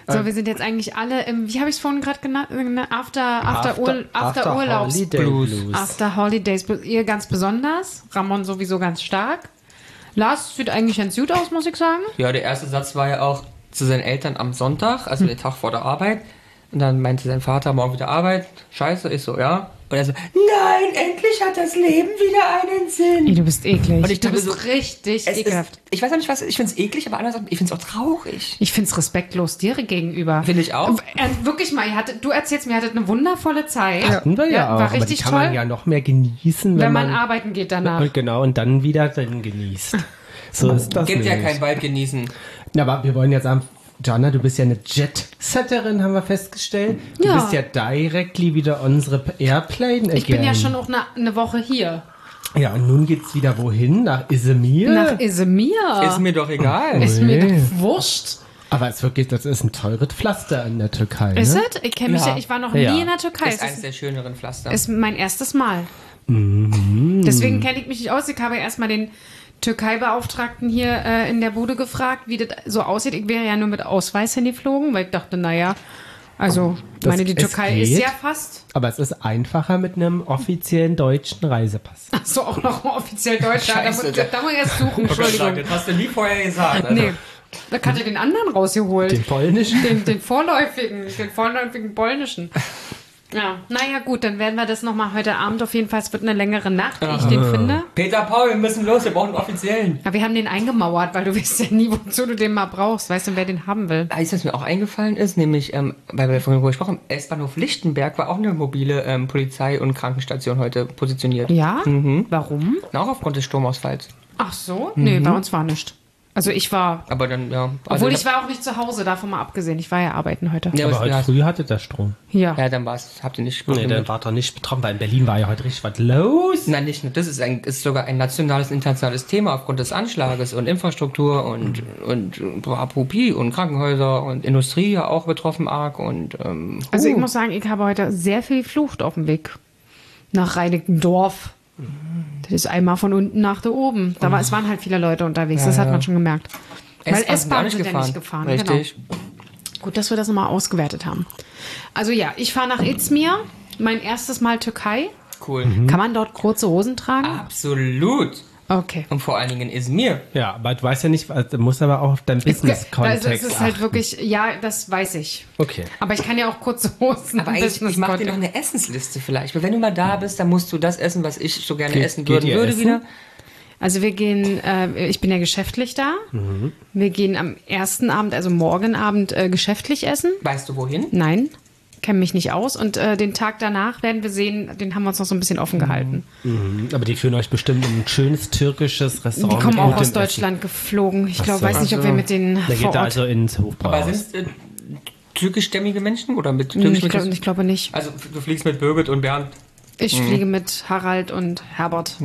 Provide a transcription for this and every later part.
So, wir sind jetzt eigentlich alle im, wie habe ich es vorhin gerade genannt? After Urlaubsblues. After Holidays Blues. Ihr ganz besonders. Ramon sowieso ganz stark. Lars sieht eigentlich ganz gut aus, muss ich sagen. Ja, der erste Satz war ja auch zu seinen Eltern am Sonntag, also den Tag vor der Arbeit. Und dann meinte sein Vater, morgen wieder Arbeit. Scheiße, ich so, ja. Und er so, nein, endlich hat das Leben wieder einen Sinn. Ey, du bist eklig. Und ich du dachte bist so, richtig ekelhaft. Ich weiß auch nicht was, ich finde es eklig, aber andererseits, ich finde es auch traurig. Ich finde es respektlos dir gegenüber. Finde ich auch. Wirklich mal, du erzählst mir, ihr hattet eine wundervolle Zeit. Hatten wir ja auch, war aber die richtig kann toll. man ja noch mehr genießen, wenn man arbeiten geht danach. Und genau, und dann wieder drin genießt. So ist das Gibt ja nämlich. kein Wald genießen. Na, aber wir wollen jetzt sagen, Jana, du bist ja eine Jet-Setterin, haben wir festgestellt. Du bist ja directly wieder unsere Airplane again. Ich bin ja schon auch eine Woche hier. Ja, und nun geht's wieder wohin? Nach Izmir? Nach Izmir. Ist mir doch egal. Ist mir doch wurscht. Aber es wirklich, das ist ein teures Pflaster in der Türkei. Ist Ne? es? Ich kenne mich ich war noch nie in der Türkei. Ist eines der schöneren Pflaster. Ist mein erstes Mal. Deswegen kenne ich mich nicht aus. Ich habe erstmal den Türkei-Beauftragten hier in der Bude gefragt, wie das so aussieht. Ich wäre ja nur mit Ausweis hingeflogen, weil ich dachte, naja, also, die Türkei ist ja fast. Aber es ist einfacher mit einem offiziellen deutschen Reisepass. Ach so, auch noch offiziell Deutsch. Da muss ich erst suchen, Entschuldigung. Das hast du nie vorher gesagt. Also. Nee, da hat er den anderen rausgeholt. Den polnischen? Den vorläufigen polnischen. Ja, naja gut, dann werden wir das nochmal heute Abend auf jeden Fall, es wird eine längere Nacht, wie ich den finde. Peter Paul, wir müssen los, wir brauchen einen offiziellen. Ja, wir haben den eingemauert, weil du weißt ja nie, wozu du den mal brauchst. Weißt du, wer den haben will? Weißt du, was mir auch eingefallen ist? Nämlich, weil wir vorhin gesprochen haben, S-Bahnhof Lichtenberg war auch eine mobile Polizei- und Krankenstation heute positioniert. Ja? Warum? Auch aufgrund des Stromausfalls. Ach so? Nee, bei uns war nichts. Also ich war... Aber dann, ja. Obwohl ich war auch nicht zu Hause, davon mal abgesehen. Ich war ja arbeiten heute. Ja, Aber heute früh hatte der Strom. Ja. Ja, dann habt ihr nicht Nee, der war doch nicht betroffen, weil in Berlin war ja heute richtig was los. Nein, nicht nur. Das ist sogar ein nationales, internationales Thema aufgrund des Anschlages und Infrastruktur und Apropos und Krankenhäuser und Industrie ja auch betroffen arg und Also ich muss sagen, ich habe heute sehr viel Flucht auf dem Weg nach Reinickendorf. Das ist einmal von unten nach da oben. Es waren halt viele Leute unterwegs, das hat man schon gemerkt. Weil S-Bahn sind ja nicht gefahren. Richtig. Genau. Gut, dass wir das nochmal ausgewertet haben. Also ja, ich fahre nach Izmir, mein erstes Mal Türkei. Cool. Kann man dort kurze Hosen tragen? Absolut. Okay. Und vor allen Dingen in Izmir. Ja, aber du weißt ja nicht, du musst aber auch auf deinen Business-Kontext Es ist halt achten. wirklich, ja, das weiß ich. Okay. Aber ich kann ja auch kurze Hosen. Aber eigentlich, ich mache dir noch eine Essensliste vielleicht. Weil wenn du mal da bist, dann musst du das essen, was ich so gerne essen geht würde ihr essen? wieder. Also wir gehen, ich bin ja geschäftlich da. Wir gehen am ersten Abend, also morgen Abend, geschäftlich essen. Weißt du wohin? Nein, kenne mich nicht aus. Und den Tag danach werden wir sehen, den haben wir uns noch so ein bisschen offen gehalten. Aber die führen euch bestimmt in ein schönes türkisches Restaurant. Die kommen mit auch gutem aus Deutschland geflogen. Ich glaube, so. weiß nicht, ob wir mit denen Essen. Da vor geht er Ort... also ins Aber Hofbräuhaus. sind türkischstämmige Menschen oder mit Ich glaube nicht. Also du fliegst mit Birgit und Bernd. Ich fliege mit Harald und Herbert.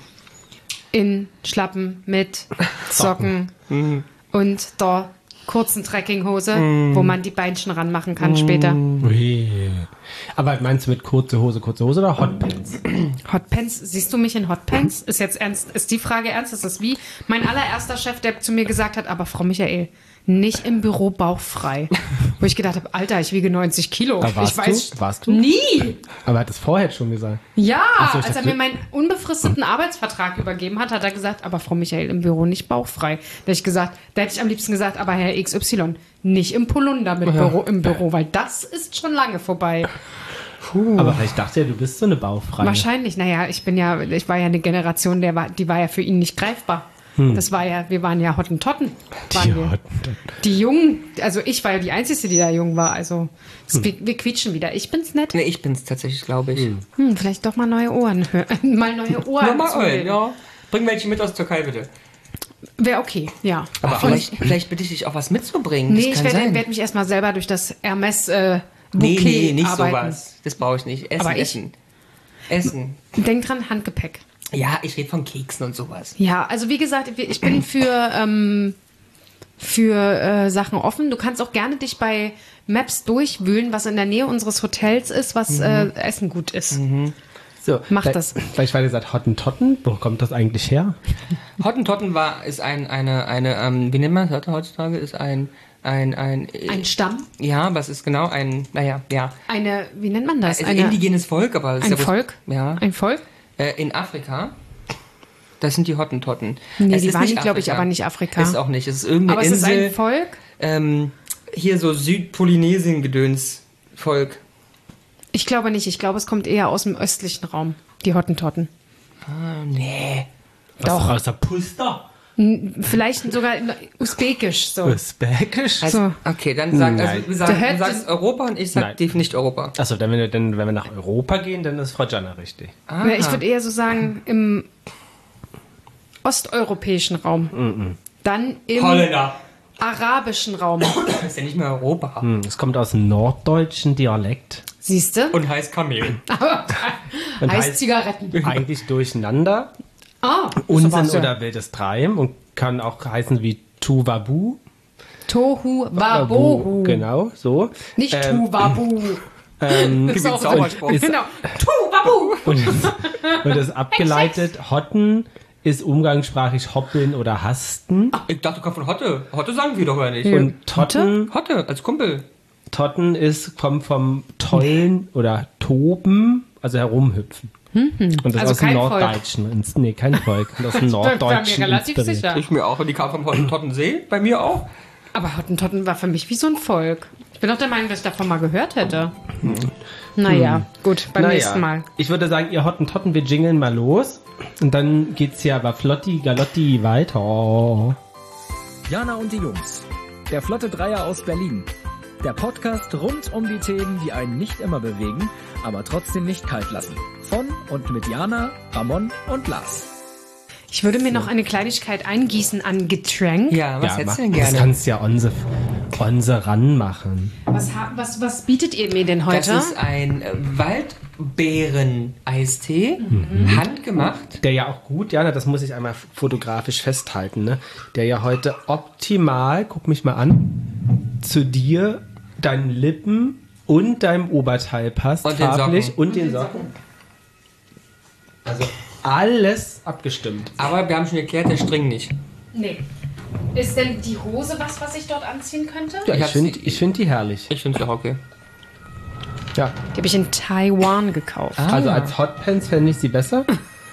In Schlappen mit Socken und der kurzen Trekkinghose, wo man die Beinchen ranmachen kann später. Ui. Aber meinst du mit kurze Hose oder Hotpants? Hotpants, siehst du mich in Hotpants? Ist jetzt ernst, ist die Frage ernst? Ist das wie mein allererster Chef, der zu mir gesagt hat, aber Frau Michael, nicht im Büro bauchfrei. Wo ich gedacht habe, Alter, ich wiege 90 Kilo. Da warst du? Nie. Aber er hat es vorher schon gesagt. Ja, so, ich als er dachte- mir meinen unbefristeten Arbeitsvertrag übergeben hat, hat er gesagt, aber Frau Michael, im Büro nicht bauchfrei. Da hätte ich am liebsten gesagt, aber Herr XY, nicht im Polunder im Büro, weil das ist schon lange vorbei. Aber vielleicht dachte er, du bist so eine Bauchfreie. Wahrscheinlich, naja, ich war ja eine Generation, die war ja für ihn nicht greifbar. Das war ja, wir waren ja Hottentotten. Die Jungen, also ich war ja die Einzige, die da jung war. Also wir quietschen wieder. Ich bin's nett. Nee, ich bin's tatsächlich, glaube ich. Vielleicht doch mal neue Ohren hören. Mal neue Ohren. Ja. Bring welche mit aus der Türkei, bitte. Wäre okay, ja. Aber vielleicht bitte ich dich auch was mitzubringen. Nee, Das ich kann sein. werde mich erstmal selber durch das Hermes Bouquet Nee, nicht arbeiten. sowas. Das brauche ich nicht. Aber Essen. Denk dran, Handgepäck. Ja, ich rede von Keksen und sowas. Ja, also wie gesagt, ich bin für Sachen offen. Du kannst auch gerne dich bei Maps durchwühlen, was in der Nähe unseres Hotels ist, was Essen gut ist. So, Mach das. Vielleicht war gesagt Hottentotten. Wo kommt das eigentlich her? Hottentotten ist eine wie nennt man das heutzutage? Ist ein Ein Stamm? Ja, was ist genau ein, Wie nennt man das? ein indigenes Volk, aber... Ein Volk? Ja. Ein Volk? In Afrika. Das sind die Hottentotten. Nee, die waren, glaube ich, aber nicht Afrika. Ist auch nicht. Es ist irgendeine aber Insel. Aber es ist ein Volk? Hier so Südpolynesien-Gedöns-Volk. Ich glaube nicht. Ich glaube, es kommt eher aus dem östlichen Raum, die Hottentotten. Nee. Doch. Aus der Puster? Vielleicht sogar usbekisch. So. Usbekisch? Also, okay, dann sag, du sagst Europa und ich sag nicht Europa. Achso, wenn wir nach Europa gehen, dann ist Frau Gianna richtig. Ah. Ich würde eher so sagen, im osteuropäischen Raum. Dann im Holländer. Arabischen Raum. Das ist ja nicht mehr Europa. Es kommt aus dem norddeutschen Dialekt. Siehst du? Und heißt Kamel. Und heißt Zigaretten. Eigentlich durcheinander. Unsinn oder wildes Treiben und kann auch heißen wie Tuvabu. Tohu Wabohu. Genau, so. Nicht Tuvabu. Ist auch Sauerspruch. Genau. Tuvabu. Und das abgeleitet, Hotten ist umgangssprachlich hoppeln oder hasten. Ich dachte, du kommst von Hotte. Hotte sagen wir doch gar nicht. Und Totten, Hotte, als Kumpel. Totten kommt vom Tollen oder Toben, also herumhüpfen. Und das Also aus dem kein Norddeutschen. Nee, kein Volk. Aus dem Norddeutschen mir relativ inspiriert. sicher. Ich mir auch. Und die kam vom Hottentottensee. Bei mir auch. Aber Hottentotten war für mich wie so ein Volk. Ich bin doch der Meinung, dass ich davon mal gehört hätte. Naja, gut, beim nächsten Mal. Ich würde sagen, ihr Hottentotten, wir jingeln mal los. Und dann geht's ja aber flotti, galotti weiter. Jana und die Jungs. Der Flotte Dreier aus Berlin. Der Podcast rund um die Themen, die einen nicht immer bewegen, aber trotzdem nicht kalt lassen. Von und mit Jana, Ramon und Lars. Ich würde mir noch eine Kleinigkeit eingießen an Getränk. Ja, was hättest du denn gerne? Das kannst du ja onze ranmachen. Was bietet ihr mir denn heute? Das ist ein Waldbeeren-Eistee, handgemacht. Der ja auch gut, Jana, das muss ich einmal fotografisch festhalten, ne? Der ja heute optimal, guck mich mal an, zu dir, deinen Lippen und deinem Oberteil passt. Und den farblich Socken. und den Socken. Also alles abgestimmt. Aber wir haben schon geklärt, der String nicht. Nee. Ist denn die Hose was ich dort anziehen könnte? Ja, Ich find die herrlich. Ich finde es auch okay. Ja. Die habe ich in Taiwan gekauft. Also als Hotpants fände ich sie besser.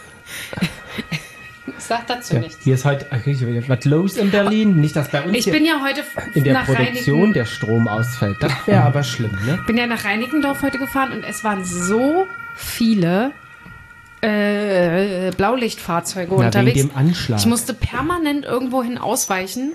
Sag dazu nichts. Hier ist heute was los in Berlin. Nicht, dass bei uns Ich bin ja heute in der nach Produktion der Strom ausfällt. Das wäre aber schlimm, ne? bin ja nach Reinickendorf heute gefahren und es waren so viele Blaulichtfahrzeuge unterwegs. Wegen dem Anschlag. Ich musste permanent irgendwohin ausweichen.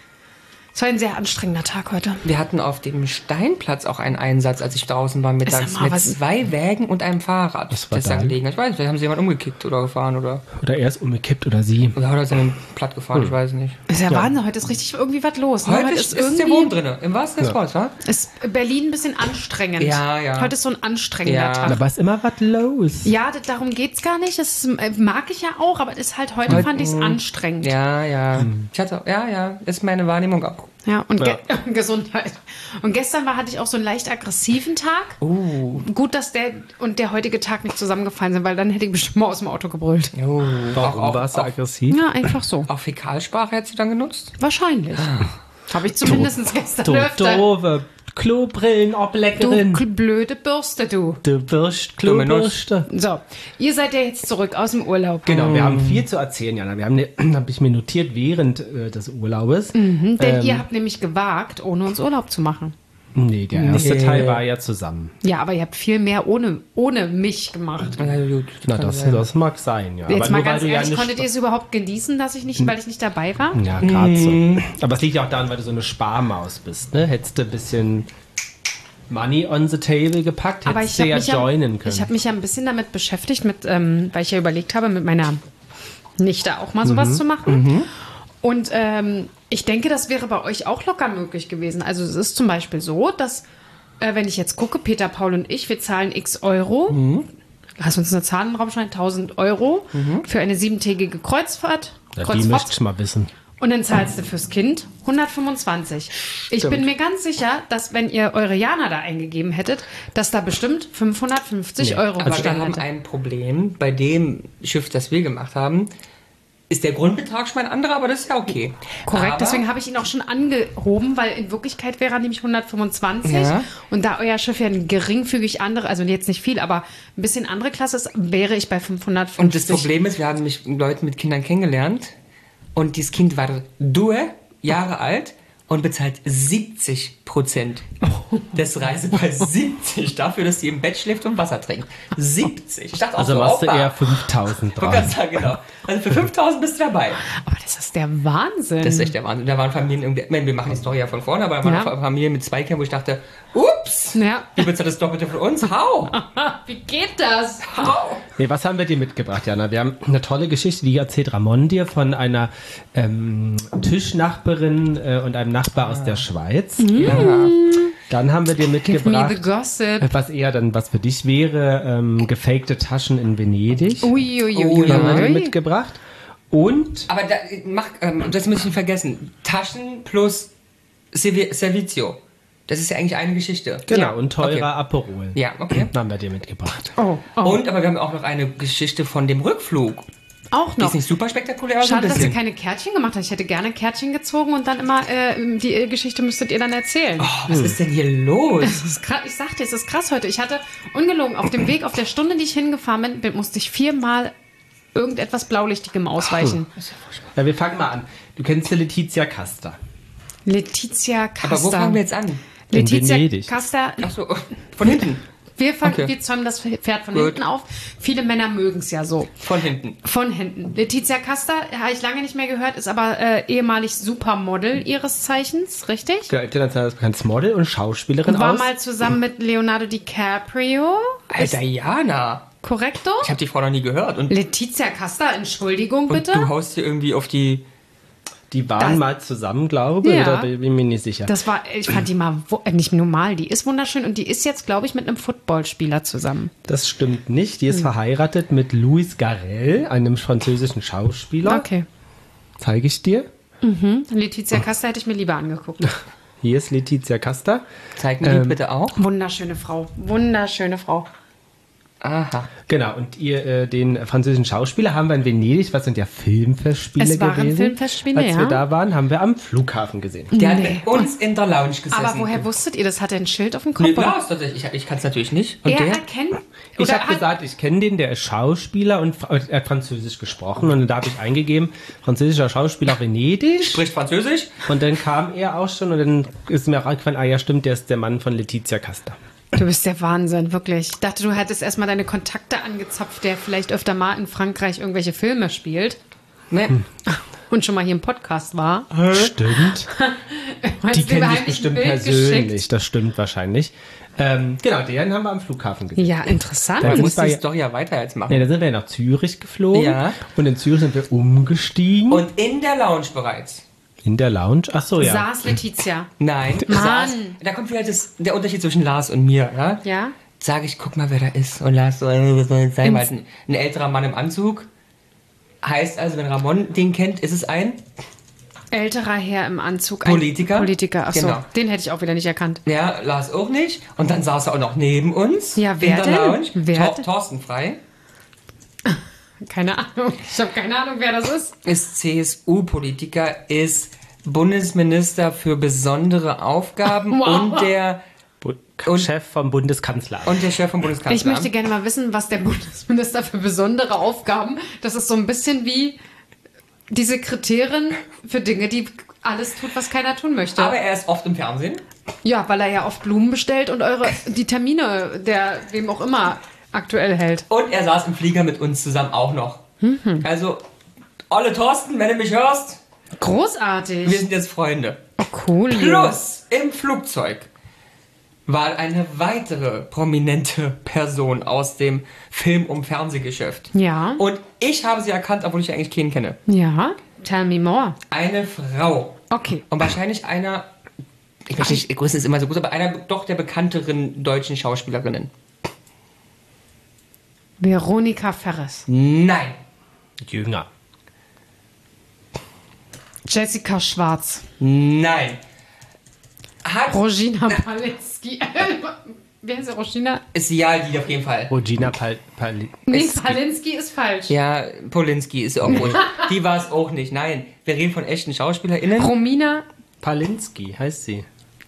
Es war ein sehr anstrengender Tag heute. Wir hatten auf dem Steinplatz auch einen Einsatz, als ich draußen war mittags, Sag mal, mit 2 Wägen und einem Fahrrad. Was war Das ist da da? gelegen. Ich weiß nicht, vielleicht haben sie jemand umgekickt oder gefahren oder Oder er ist umgekippt oder sie. hat er seinen platt gefahren, ich weiß nicht. Ist ja Wahnsinn, heute ist richtig irgendwie was los. Ne? Heute ist der Wurm drin, im wahrsten Sinne des Wortes, wa? Ist Berlin ein bisschen anstrengend. Ja. Heute ist so ein anstrengender Ja. Tag. Aber ist immer was los. Ja, darum geht's gar nicht. Das mag ich ja auch, aber es ist halt heute fand ich es anstrengend. Ja. Ich hatte, ist meine Wahrnehmung auch. Ja, und Gesundheit. Und gestern hatte ich auch so einen leicht aggressiven Tag. Gut, dass der und der heutige Tag nicht zusammengefallen sind, weil dann hätte ich bestimmt mal aus dem Auto gebrüllt. Warum warst du aggressiv? Ja, einfach so. Auch Fäkalsprache hättest du dann genutzt? Wahrscheinlich. Habe ich zumindest gestern Du öfter. doofe Klobrillenableckerin. Du blöde Bürste, du. Du Klobürste. So, ihr seid ja jetzt zurück aus dem Urlaub. Genau, wir haben viel zu erzählen, Jana. Wir haben, habe ich mir notiert, während des Urlaubes. Denn ihr habt nämlich gewagt, ohne uns Urlaub zu machen. Nee, der erste Teil war ja zusammen. Ja, aber ihr habt viel mehr ohne mich gemacht. Na gut. Na, das mag sein, ja. Jetzt mal nur, weil ganz du ehrlich, ja konntet ihr es überhaupt genießen, weil ich nicht dabei war? Ja, gerade so. Aber es liegt ja auch daran, weil du so eine Sparmaus bist, ne? Hättest du ein bisschen Money on the table gepackt, Aber hättest du ja joinen können. Ich habe mich ja ein bisschen damit beschäftigt, weil ich ja überlegt habe, mit meiner Nichte auch mal sowas zu machen. Und ich denke, das wäre bei euch auch locker möglich gewesen. Also es ist zum Beispiel so, dass, wenn ich jetzt gucke, Peter, Paul und ich, wir zahlen x Euro. Lass uns eine Zahl im Raum schreiben, 1.000 Euro für eine 7-tägige Kreuzfahrt. Ja, die möchte ich mal wissen. Und dann zahlst du fürs Kind 125. Ich bin mir ganz sicher, dass wenn ihr eure Jana da eingegeben hättet, dass da bestimmt 550 Euro Aber wir gestanden haben hätte. ein Problem bei dem Schiff, das wir gemacht haben. ist der Grundbetrag schon ein anderer, aber das ist ja okay. Korrekt, aber, deswegen habe ich ihn auch schon angehoben, weil in Wirklichkeit wäre er nämlich 125. Ja. Und da euer Schiff ja ein geringfügig andere, also jetzt nicht viel, aber ein bisschen andere Klasse ist, wäre ich bei 550. Und das Problem ist, wir haben mich Leute mit Kindern kennengelernt und dieses Kind war 2 Jahre alt und bezahlt 70% des Reisepreises. 70 dafür, dass sie im Bett schläft und Wasser trinkt. 70. Ich dachte auch Also so, machst du Opa. eher 5.000 Ich wollte drauf. gerade sagen, genau. Also für 5.000 bist du dabei. Aber das ist der Wahnsinn. Das ist echt der Wahnsinn. Da waren Familien, irgendwie, ich meine, wir machen die Story ja von vorne, aber da waren Ja. auch Familien mit 2 Kindern, wo ich dachte, ups, Ja. du bezahlt das Doppelte von uns, hau, Wie geht das? hau. Nee, was haben wir dir mitgebracht, Jana? Wir haben eine tolle Geschichte, die erzählt Ramon dir von einer Tischnachbarin und einem Nachbar aus der Schweiz. Ja. Dann haben wir dir Give me the mitgebracht, gossip. was eher dann was für dich wäre, gefakte Taschen in Venedig. Oh, Haben wir dir Uiuiui. mitgebracht. Und Aber das muss ich nicht vergessen. Taschen plus Servizio. Das ist ja eigentlich eine Geschichte. genau, und teurer Okay. Aperol. Ja, okay. Haben wir dir mitgebracht. Oh, Und aber wir haben auch noch eine Geschichte von dem Rückflug. auch Die noch. ist nicht super spektakulär, aber so ein Schade, dass ihr bisschen. keine Kärtchen gemacht habt. Ich hätte gerne Kärtchen gezogen und dann immer die Geschichte müsstet ihr dann erzählen. Was ist denn hier los? Das ist krass, ich sagte, es ist krass heute. Ich hatte ungelogen auf dem Weg, auf der Stunde, die ich hingefahren bin, musste ich 4-mal irgendetwas Blaulichtigem ausweichen. Ja, wir fangen mal an. Du kennst ja Letizia Casta. Letizia Casta. Aber wo fangen wir jetzt an? In Letizia Venedig. Casta. Achso, von hinten. Wir Okay. zäumen das Pferd von Gut. hinten auf. Viele Männer mögen es ja so. Von hinten. Von hinten. Letizia Casta, habe ich lange nicht mehr gehört, ist aber ehemalig Supermodel ihres Zeichens, richtig? Genau, internationales bekanntes Model und Schauspielerin War aus. mal zusammen mit Leonardo DiCaprio. Alter, Jana. Korrekto? Ich habe die Frau noch nie gehört. Und, Letizia Casta, Entschuldigung und bitte. du haust hier irgendwie auf die... Die waren Das- mal zusammen, glaube ich, Ja. oder bin mir nicht sicher. Das war, ich fand die mal nicht normal. Die ist wunderschön und die ist jetzt, glaube ich, mit einem Footballspieler zusammen. Das stimmt nicht. Die ist verheiratet mit Louis Garrel, einem französischen Schauspieler. Okay. Zeige ich dir. Letizia Casta hätte ich mir lieber angeguckt. Hier ist Letizia Casta. Zeig mir die bitte auch. Wunderschöne Frau. Wunderschöne Frau. Aha. Genau, und den französischen Schauspieler haben wir in Venedig, was sind ja Filmfestspiele Es waren gewesen. Filmfestspiele, Als wir ja. da waren, haben wir am Flughafen gesehen. Der hat Nee. mit uns in der Lounge gesessen. Aber woher wusstet ihr das? Hat er ein Schild auf dem Kopf? Nee, oder? Lars tatsächlich. Ich kann es natürlich nicht. Und Er der? erkennt. Ich oder habe hat- gesagt, ich kenne den, der ist Schauspieler und er hat Französisch gesprochen. Und da habe ich eingegeben, französischer Schauspieler Venedig. Spricht Französisch? Und dann kam er auch schon und dann ist mir auch eingefallen, ah ja stimmt, der ist der Mann von Letizia Casta. Du bist der Wahnsinn, wirklich. Ich dachte, du hättest erstmal deine Kontakte angezapft, der vielleicht öfter mal in Frankreich irgendwelche Filme spielt Ne. und schon mal hier im Podcast war. Stimmt. Meinst Die du, kennen wir sich haben bestimmt dich ein Bild persönlich, geschickt? das stimmt wahrscheinlich. Genau, den haben wir am Flughafen gesehen. Ja, interessant. Da Du muss musst bei- die Story ja weiter jetzt machen. Ja, da sind wir nach Zürich geflogen. Ja. Und in Zürich sind wir umgestiegen. Und in der Lounge bereits. in der Lounge. Ach so, ja. Saß Letizia. Nein. Mann. Da kommt wieder der Unterschied zwischen Lars und mir. Ja? Ja? Sag ich, guck mal, wer da ist. Und Lars so, was soll das sein? Weil ein älterer Mann im Anzug. Heißt also, wenn Ramon den kennt, ist es ein... Älterer Herr im Anzug. Politiker? Politiker, ach so. Genau. Den hätte ich auch wieder nicht erkannt. Ja, Lars auch nicht. Und dann saß er auch noch neben uns. Ja, wer in der denn? Lounge. Wer denn? Thorsten Frei. Keine Ahnung. Ich habe keine Ahnung, wer das ist. Ist CSU-Politiker, ist Bundesminister für besondere Aufgaben Wow. und der Chef vom Bundeskanzleramt. und der Chef vom Bundeskanzleramt. Ich möchte gerne mal wissen, was der Bundesminister für besondere Aufgaben. Das ist so ein bisschen wie die Sekretärin für Dinge, die alles tut, was keiner tun möchte. Aber er ist oft im Fernsehen. Ja, weil er ja oft Blumen bestellt und die Termine der wem auch immer aktuell hält. Und er saß im Flieger mit uns zusammen auch noch. Mhm. Also, Olle Thorsten, wenn du mich hörst, Großartig. wir sind jetzt Freunde. Oh, cool. Plus, im Flugzeug war eine weitere prominente Person aus dem Film- und Fernsehgeschäft. Ja. Und ich habe sie erkannt, obwohl ich eigentlich keinen kenne. Ja. Tell me more. Eine Frau. Okay. Und wahrscheinlich einer, ich weiß nicht, Größe ist immer so gut, aber einer doch der bekannteren deutschen Schauspielerinnen. Veronika Ferres. Nein. Jünger. Jessica Schwarz. Nein. Hat Rogina Paleski. Wer ist Regina? Ist ja die auf jeden Fall. Regina Nee, Palinski ist falsch. Ja, Polinski ist auch wohl. Die war es auch nicht. Nein, wir reden von echten SchauspielerInnen. Romina. Palinski heißt sie.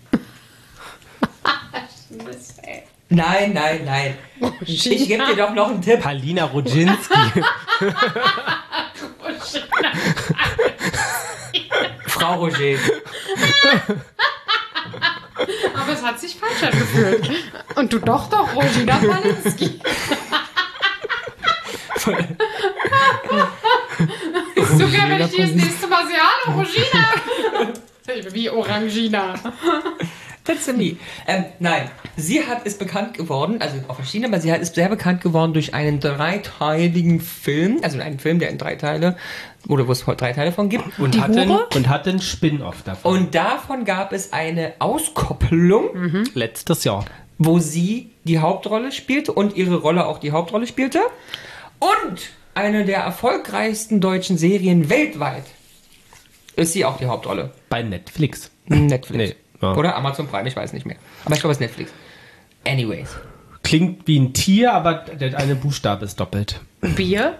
Nein. Ich gebe dir doch noch einen Tipp. Palina Rodzinski. Frau Roger. Aber es hat sich falsch angefühlt. Und du doch, Regina Palinski. Sogar wenn ich dir das nächste Mal sehe, hallo Regina. Wie Orangina. That's me. Nein, sie ist bekannt geworden, also auch verschiedene, aber sie ist sehr bekannt geworden durch einen dreiteiligen Film, also einen Film, der in 3 Teile, oder wo es 3 Teile von gibt. Und hat einen Spin-off davon. Und davon gab es eine Auskopplung. Letztes Jahr. Wo sie die Hauptrolle spielte und ihre Rolle auch die Hauptrolle spielte. Und eine der erfolgreichsten deutschen Serien weltweit ist sie auch die Hauptrolle. Bei Netflix. Netflix. Nee. Ja. Oder Amazon Prime, ich weiß nicht mehr. Aber ich glaube, es ist Netflix. Anyways. Klingt wie ein Tier, aber der eine Buchstabe ist doppelt. Bier?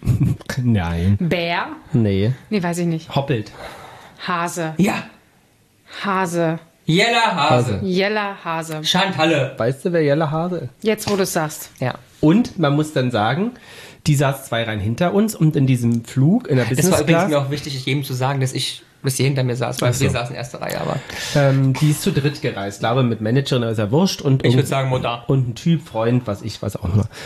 Nein. Bär? Nee. Nee, weiß ich nicht. Hoppelt. Hase. Ja. Hase. Jella Hase. Jella Hase. Chantalle. Weißt du, wer Jelle Hase ist? Jetzt, wo du es sagst. Ja. Und man muss dann sagen, die saß 2 Reihen hinter uns und in diesem Flug, in der Das Business war übrigens Class, mir auch wichtig, jedem zu sagen, dass sie hinter mir saß, weil wir saßen in erster Reihe, aber die ist zu dritt gereist, glaube mit Managerin, ist ja wurscht. Und ich würde sagen Mutter. Und ein Typ, Freund, was auch immer.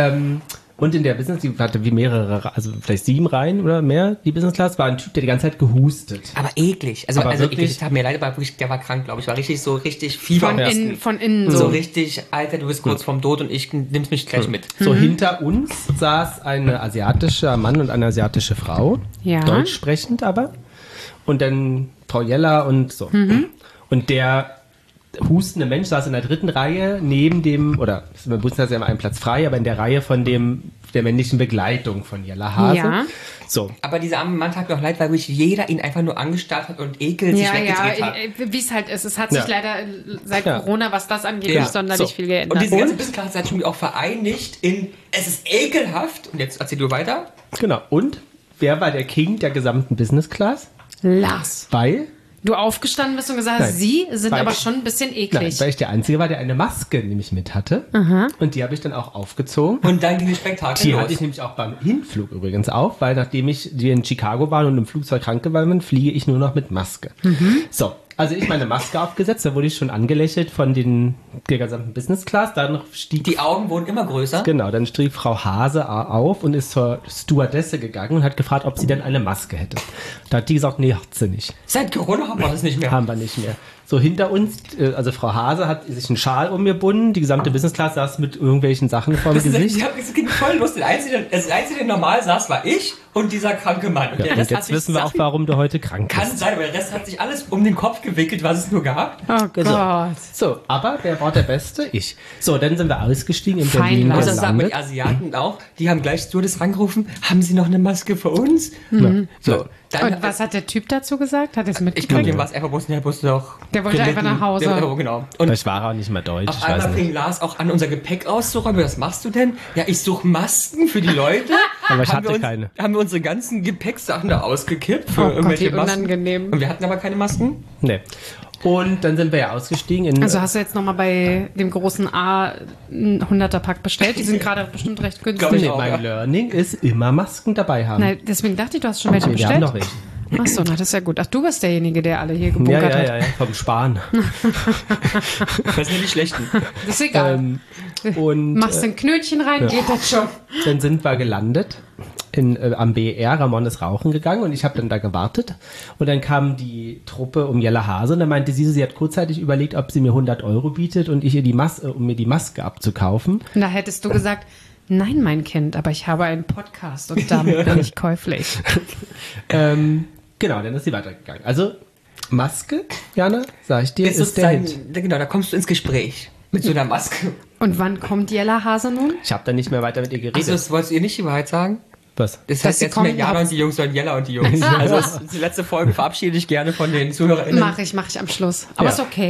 Und in der Business, die hatte wie mehrere, also vielleicht 7 Reihen oder mehr, die Business Class, war ein Typ, der die ganze Zeit gehustet. Aber eklig. Also wirklich? eklig, tat mir leid, aber wirklich, der war krank, glaube ich. War richtig Fieber. Von innen so so. richtig, Alter, du bist kurz vorm Tod und ich nimm's mich gleich mit. So, hinter uns saß ein asiatischer Mann und eine asiatische Frau. Ja. Deutsch sprechend aber. Und dann Frau Jella und so. Und der hustende Mensch saß in der 3. Reihe neben dem, oder wir wussten, dass er immer einen Platz frei, aber in der Reihe von der männlichen Begleitung von Jella Hase. Ja. So. Aber dieser arme Mann tat mir auch leid, weil wirklich jeder ihn einfach nur angestarrt hat und ekelt sich weggedreht hat. Wie es halt ist. Es hat sich leider seit Corona, was das angeht, Ja. nicht sonderlich So. viel geändert. Und diese ganze Business-Class hat schon auch vereinigt in, es ist ekelhaft. Und jetzt erzähl du weiter. Genau. Und wer war der King der gesamten Business Class? Lars. Weil? Du aufgestanden bist und gesagt hast, Nein. sie sind Weil- aber schon ein bisschen Nein, eklig. weil ich der Einzige war, der eine Maske nämlich mit hatte. Und die habe ich dann auch aufgezogen. Und dann ging das Spektakel Die los. hatte ich nämlich auch beim Hinflug übrigens auf, weil nachdem wir in Chicago waren und im Flugzeug krank geworden bin, fliege ich nur noch mit Maske. So, also ich meine Maske aufgesetzt, da wurde ich schon angelächelt von der gesamten Business Class. Dann stieg Die Augen wurden immer größer. Genau, dann stieg Frau Hase auf und ist zur Stewardesse gegangen und hat gefragt, ob sie denn eine Maske hätte. Da hat die gesagt, nee, hat sie nicht. Seit Corona haben wir das nicht mehr. Haben wir nicht mehr. So hinter uns, also Frau Hase hat sich einen Schal umgebunden, die gesamte Business Class saß mit irgendwelchen Sachen vorm Gesicht. Es ging voll los. Das Einzige, der normal saß, war ich und dieser kranke Mann. Und, der Und Rest hat jetzt sich wissen wir auch, Sachen- warum du heute krank Kann bist. sein, aber der Rest hat sich alles um den Kopf gewickelt, was es nur gab. Oh Gott. So, aber wer war der Beste? Ich. So, dann sind wir ausgestiegen in Fein, Berlin Lars. Muss das sagen, gelandet. die Asiaten auch, die haben gleich Stewardess angerufen, haben sie noch eine Maske für uns? So, dann, Und was hat der Typ dazu gesagt? Hat er es ich glaube, mitgekriegt? dem war es einfach bloß, der musste doch... Der wollte einfach nach Hause. Genau. Und Vielleicht war er auch nicht mehr deutsch, auf ich weiß einmal nicht. fing Lars auch an, unser Gepäck auszuräumen. Was machst du denn? Ja, ich suche Masken für die Leute. Aber ich Haben hatte wir uns- keine. Haben wir unsere ganzen Gepäcksachen da ausgekippt für Oh Gott, irgendwelche wie Masken. unangenehm. Und wir hatten aber keine Masken. Nee. Und dann sind wir ja ausgestiegen in... Also hast du jetzt nochmal bei dem großen A 100er-Pack bestellt? Die sind gerade bestimmt recht Glaub günstig. ich nee, auch, mein ja. Learning ist immer Masken dabei haben. Nein, deswegen dachte ich, du hast schon welche Nee, wir bestellt. haben noch welche. Achso, na, das ist ja gut. Ach, du bist derjenige, der alle hier Ja, gebunkert hat. ja, vom Sparen. Das sind die schlechten. Das ist egal. Und Machst ein Knötchen rein, geht das schon. dann sind wir gelandet am BR. Ramon ist rauchen gegangen und ich habe dann da gewartet. Und dann kam die Truppe um Jella Hase und dann meinte sie hat kurzzeitig überlegt, ob sie mir 100 € bietet und ich ihr um mir die Maske abzukaufen. Und da hättest du gesagt, nein, mein Kind, aber ich habe einen Podcast und damit bin ich käuflich. Genau, dann ist sie weitergegangen. Also Maske, Jana, sag ich dir, ist der sozusagen, Hit. genau, da kommst du ins Gespräch mit so einer Maske. Und wann kommt Jella Hase nun? Ich habe dann nicht mehr weiter mit ihr geredet. Also, das wolltest du ihr nicht die Wahrheit sagen? Was? Das Dass heißt sie jetzt nicht mehr kommen, Jana und die Jungs, sondern Jella und die Jungs. Also das ist die letzte Folge, verabschiede ich gerne von den ZuhörerInnen. Mach ich am Schluss. Aber Ja. ist okay.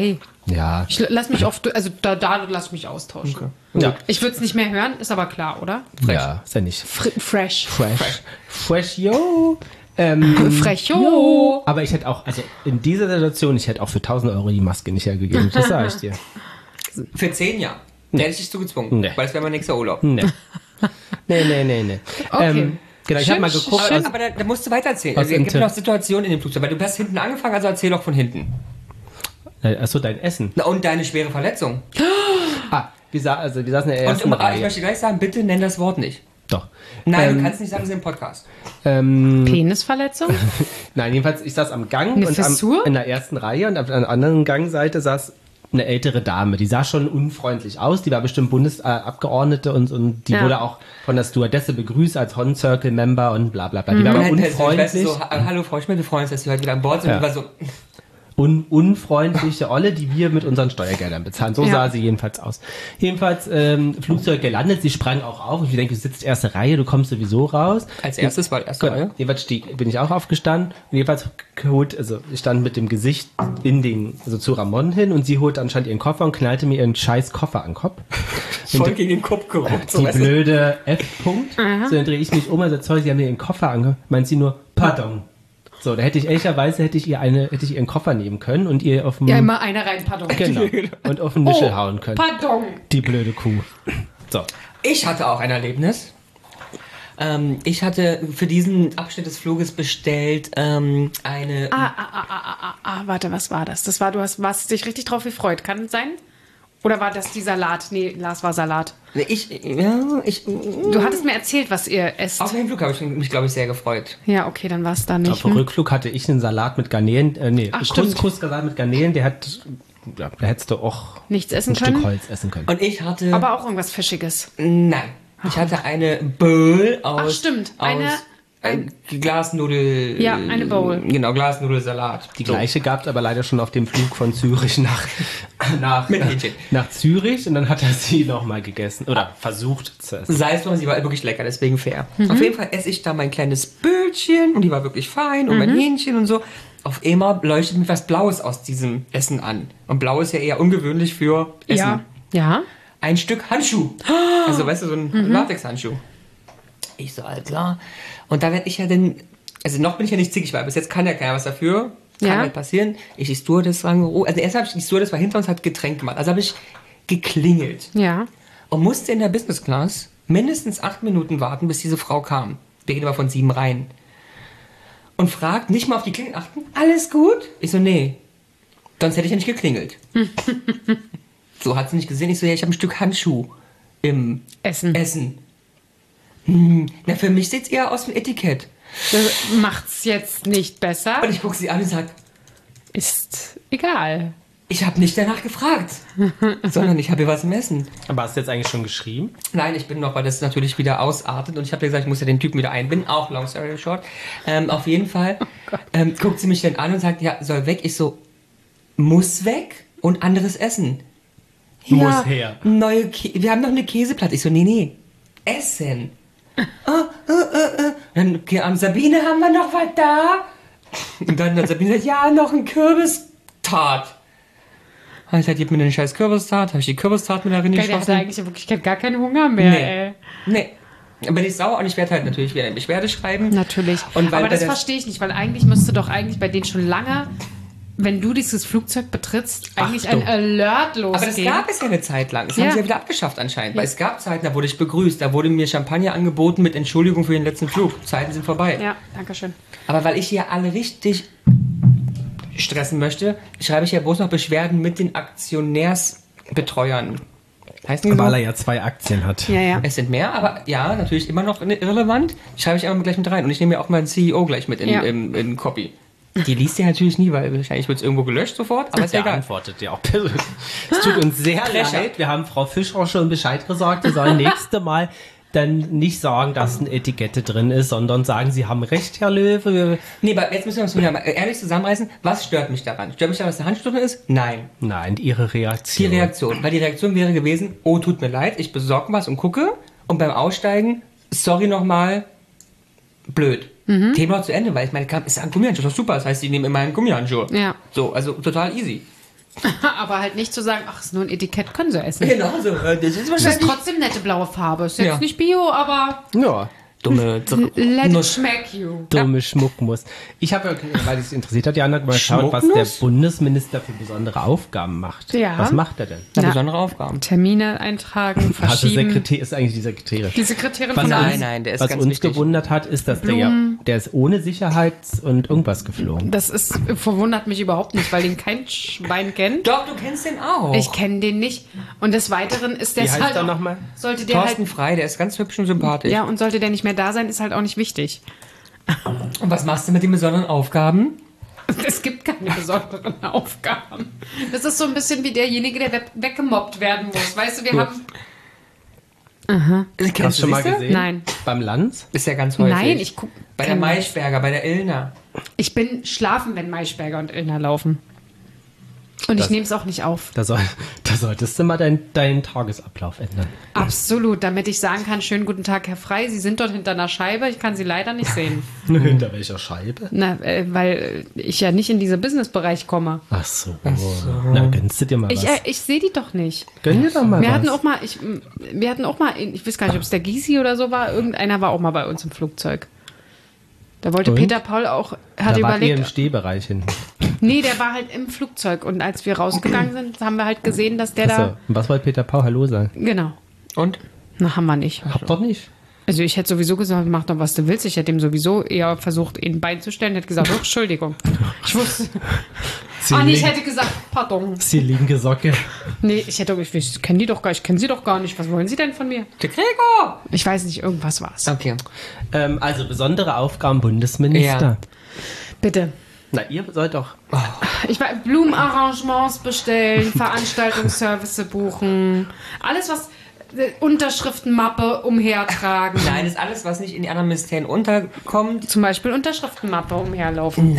Ja. Ich lass mich oft, also da lass mich austauschen. Okay. Ja. Ich würde es nicht mehr hören, ist aber klar, oder? Ja, ist ja nicht. Fresh. Fresh, yo. Frecho. Aber ich hätte auch, also in dieser Situation, ich hätte auch für 1.000 Euro die Maske nicht hergegeben. Das sage ich dir. Für 10 Jahre. Da hätte ich dich zugezwungen. Nee. Weil das wäre mein nächster Urlaub. Nee. Nee. Okay. Genau, ich habe mal geguckt. Aber da musst du weiter erzählen. Also, es gibt noch Situationen in dem Flugzeug, weil du hast hinten angefangen, also erzähl doch von hinten. Achso, dein Essen. Na, und deine schwere Verletzung. Wir saßen in der Und ersten ich Reihe. möchte gleich sagen, bitte nenn das Wort nicht. Doch. Nein, du kannst nicht sagen, es ist im Podcast. Penisverletzung? Nein, jedenfalls, ich saß am Gang Eine und Fissur? in der ersten Reihe und auf der anderen Gangseite saß eine ältere Dame. Die sah schon unfreundlich aus. Die war bestimmt Bundesabgeordnete und die wurde auch von der Stewardesse begrüßt als Horn Circle Member und bla bla bla. Die war aber unfreundlich. So, hallo Frau Schmidt, wir freuen uns, dass Sie heute wieder an Bord sind. Ja. Und die war so, Unfreundliche Olle, die wir mit unseren Steuergeldern bezahlen. So sah sie jedenfalls aus. Jedenfalls, Flugzeug gelandet, sie sprang auch auf. Und ich denke, du sitzt erste Reihe, du kommst sowieso raus. als erstes war erste Reihe. Jedenfalls bin ich auch aufgestanden. Und jedenfalls ich stand mit dem Gesicht zu Ramon hin und sie holte anscheinend ihren Koffer und knallte mir ihren scheiß Koffer an den Kopf. Voll gegen den Kopf gerupft. So, Die weißt du? blöde F-Punkt. So, dann drehe ich mich um und sage, sie haben mir ihren Koffer angehört. Meint sie nur, pardon. So, da hätte ich ihren Koffer nehmen können und ihr auf dem... Ja, immer eine rein, pardon. Genau. Und auf den Nischel hauen können. Pardon. Die blöde Kuh. So. Ich hatte auch ein Erlebnis. Ich hatte für diesen Abschnitt des Fluges bestellt eine... Warte, was war das? Du hast dich richtig drauf gefreut. Kann es sein? Oder war das die Salat? Nee, Lars war Salat. Du hattest mir erzählt, was ihr esst. Auf dem Flug habe ich mich, glaube ich, sehr gefreut. Ja, okay, dann war es da nicht. Auf dem Rückflug hatte ich einen Salat mit Garnelen. Stimmt. Couscous-Salat mit Garnelen. Da hättest du auch Nichts essen ein können? Stück Holz essen können. Und ich hatte... Aber auch irgendwas Fischiges. Nein. Ich hatte eine Bowl aus... Ach, stimmt. Glasnudel... Ja, eine Bowl. Genau, Glasnudelsalat. Die gleiche gab es aber leider schon auf dem Flug von Zürich nach Mit Hähnchen. nach Zürich. Und dann hat er sie nochmal gegessen. Oder versucht zu essen. Sei es drum, sie war wirklich lecker, deswegen fair. Auf jeden Fall esse ich da mein kleines Böllchen und die war wirklich fein und mein Hähnchen und so. Auf einmal leuchtet mir was Blaues aus diesem Essen an. Und Blau ist ja eher ungewöhnlich für Essen. Ja. Ein Stück Handschuh. Also, weißt du, so ein Latex-Handschuh. Ich so, alles klar. Und da werde ich ja dann, also noch bin ich ja nicht zickig, weil bis jetzt kann ja keiner was dafür. Kann halt passieren. Ich die Stewardess rangerufen. Also erst habe ich die Stewardess war hinter uns, hat Getränk gemacht. Also habe ich geklingelt. Ja. Und musste in der Business Class mindestens 8 Minuten warten, bis diese Frau kam. Wir reden aber von 7 Reihen. Und fragt, nicht mal auf die Klingel achten, alles gut? Ich so, nee. Sonst hätte ich ja nicht geklingelt. So, hat sie nicht gesehen. Ich so, ja, ich habe ein Stück Handschuh im Essen. Na, für mich sieht's eher aus wie ein Etikett. Das macht's jetzt nicht besser. Und ich gucke sie an und sage, Ist egal. ich habe nicht danach gefragt, sondern ich habe hier was im Essen. Aber hast du jetzt eigentlich schon geschrieben? Nein, ich bin noch, weil das natürlich wieder ausartet und ich habe ja gesagt, ich muss ja den Typen wieder einbinden, auch long story short. Auf jeden Fall guckt sie mich dann an und sagt, ja, soll weg. Ich so, muss weg und anderes Essen. Muss her. Wir haben noch eine Käseplatte. Ich so, nee, Essen. Dann, okay, Sabine, haben wir noch was da? Und dann hat Sabine gesagt, ja, noch ein Kürbistart. Habe ich gesagt, gib mir eine scheiß Kürbistart. Habe ich die Kürbistart mit darin Der hatte geschossen. eigentlich in Wirklichkeit gar keinen Hunger mehr, ey. Nee. Bin ich sauer und ich werde halt natürlich wieder eine Beschwerde schreiben. Natürlich. Und weil aber das bei der- verstehe ich nicht, weil eigentlich müsste doch eigentlich bei denen schon lange, wenn du dieses Flugzeug betrittst, eigentlich ein Alert Aber das losgehen. gab es ja eine Zeit lang. Das Ja. haben sie ja wieder abgeschafft anscheinend. Weil es gab Zeiten, da wurde ich begrüßt. Da wurde mir Champagner angeboten mit Entschuldigung für den letzten Flug. Zeiten sind vorbei. Ja, danke schön. Aber weil ich hier alle richtig stressen möchte, schreibe ich ja bloß noch Beschwerden mit den Aktionärsbetreuern. Heißt die so? Weil er ja 2 Aktien hat. Ja. Es sind mehr, aber ja, natürlich immer noch irrelevant. Schreibe ich einmal gleich mit rein. Und ich nehme ja auch meinen CEO gleich mit in Copy. Die liest ihr natürlich nie, weil wahrscheinlich wird es irgendwo gelöscht sofort, aber ist ja Der egal. antwortet ja auch persönlich. Es tut uns sehr Pressure. leid. Wir haben Frau Fischer schon Bescheid gesagt. Wir sollen nächste Mal dann nicht sagen, dass eine Etikette drin ist, sondern sagen, Sie haben recht, Herr Löwe. Nee, aber jetzt müssen wir uns wieder mal ehrlich zusammenreißen. Was stört mich daran? Stört mich daran, dass der Handschuh drin ist? Nein. Nein, Ihre Die Reaktion. Reaktion. Weil die Reaktion wäre gewesen, oh, tut mir leid, ich besorge was und gucke. Und beim Aussteigen, sorry nochmal, blöd. Thema zu Ende, weil ich meine, ist ein Gummihandschuh, das ist doch super. Das heißt, die nehmen immer einen Gummihandschuh. Ja. So, also total easy. Aber halt nicht zu sagen, ach, ist nur ein Etikett, können sie essen. Genau so. Das ist Das ist wahrscheinlich... trotzdem nette blaue Farbe. Ist jetzt Ja. nicht Bio, aber Ja, Dumme let it Nuss. schmeck you. dumme Schmuckmus. Ich habe, weil es interessiert hat, Jana, mal geschaut, was der Schmucknuss? Bundesminister für besondere Aufgaben macht. Ja. Was macht er denn? Na, besondere Aufgaben. Termine eintragen, Also verschieben. Sekretär ist eigentlich die Sekretärin. Die Sekretärin Was von Nein, uns. nein, der ist Was ganz uns wichtig. gewundert hat, ist, dass der ist ohne Sicherheits- und irgendwas geflogen. Das verwundert mich überhaupt nicht, weil den kein Schwein kennt. Doch, du kennst den auch. Ich kenne den nicht. Und des Weiteren ist der Wie heißt halt er auch, nochmal? sollte der halt, Thorsten Frei, der ist ganz hübsch und sympathisch. ja, und sollte der nicht mehr da sein, ist halt auch nicht wichtig. Und was machst du mit den besonderen Aufgaben? Es gibt keine besonderen Aufgaben. Das ist so ein bisschen wie derjenige, der weggemobbt werden muss. Weißt du, wir haben... Kennst Hast du schon mal siehste? gesehen? Nein. Beim Lanz? Ist ja ganz häufig. Nein, ich guck... Bei der Maischberger, bei der Illner. Ich bin schlafen, wenn Maischberger und Illner laufen. Und ich nehme es auch nicht auf. Da solltest du mal deinen Tagesablauf ändern. Absolut, damit ich sagen kann, schönen guten Tag, Herr Frei, Sie sind dort hinter einer Scheibe, ich kann Sie leider nicht sehen. Hinter welcher Scheibe? Na, weil ich ja nicht in diesen Businessbereich komme. Ach so. Na, gönnst du dir mal was? Ich sehe die doch nicht. Gönn dir doch mal Wir was. hatten auch mal, ich weiß gar nicht, ob es der Gysi oder so war, irgendeiner war auch mal bei uns im Flugzeug. Da wollte Und? Peter Paul auch, hat Da wart ihr im überlegt, Stehbereich hinten. nee, der war halt im Flugzeug und als wir rausgegangen sind, haben wir halt gesehen, dass der Achso. da, Und was wollte Peter Paul Hallo sagen? genau, Und? na, haben wir nicht. Hab doch nicht. Also ich hätte sowieso gesagt, mach doch, was du willst. Ich hätte ihm sowieso eher versucht, ihn beizustellen. Hätte gesagt, oh, Entschuldigung. Ich wusste. Ich hätte gesagt, pardon. Die linke Socke. Nee, ich kenne die doch gar nicht. Ich kenne sie doch gar nicht. Was wollen Sie denn von mir? Der Gregor! Ich weiß nicht, irgendwas war's. Okay. Also besondere Aufgaben Bundesminister. Ja. Bitte. Na, ihr sollt doch... Ich weiß, Blumenarrangements bestellen, Veranstaltungsservice buchen, alles was Unterschriftenmappe umhertragen. Nein, das ist alles, was nicht in die anderen Ministerien unterkommt. Zum Beispiel Unterschriftenmappe umherlaufen.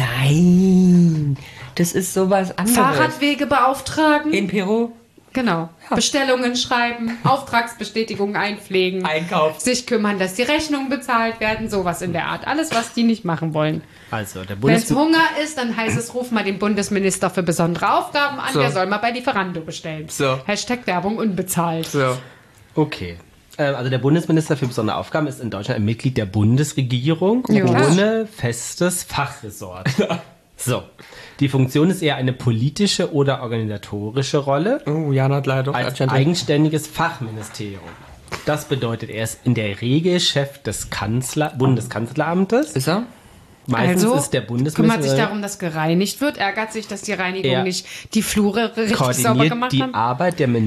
Nein, das ist sowas anderes. Fahrradwege beauftragen. In Peru? Genau. Bestellungen schreiben, Auftragsbestätigungen einpflegen. Einkauf. Sich kümmern, dass die Rechnungen bezahlt werden, sowas in der Art. Alles, was die nicht machen wollen. Also, der Wenn es Bundesminister... Hunger ist, dann heißt es, ruf mal den Bundesminister für besondere Aufgaben an, So. der soll mal bei Lieferando bestellen. So. Hashtag Werbung unbezahlt. So. Okay. Also der Bundesminister für besondere Aufgaben ist in Deutschland ein Mitglied der Bundesregierung Ja. ohne festes Fachressort. So. Die Funktion ist eher eine politische oder organisatorische Rolle Oh, Jana hat leider doch als eigenständiges Fachministerium. Das bedeutet, er ist in der Regel Chef des Bundeskanzleramtes. Ist er? Meistens Also ist der kümmert sich Bundesminister darum, dass gereinigt wird, ärgert sich, dass die Reinigung Er nicht die Flure richtig sauber koordiniert gemacht die haben. Arbeit der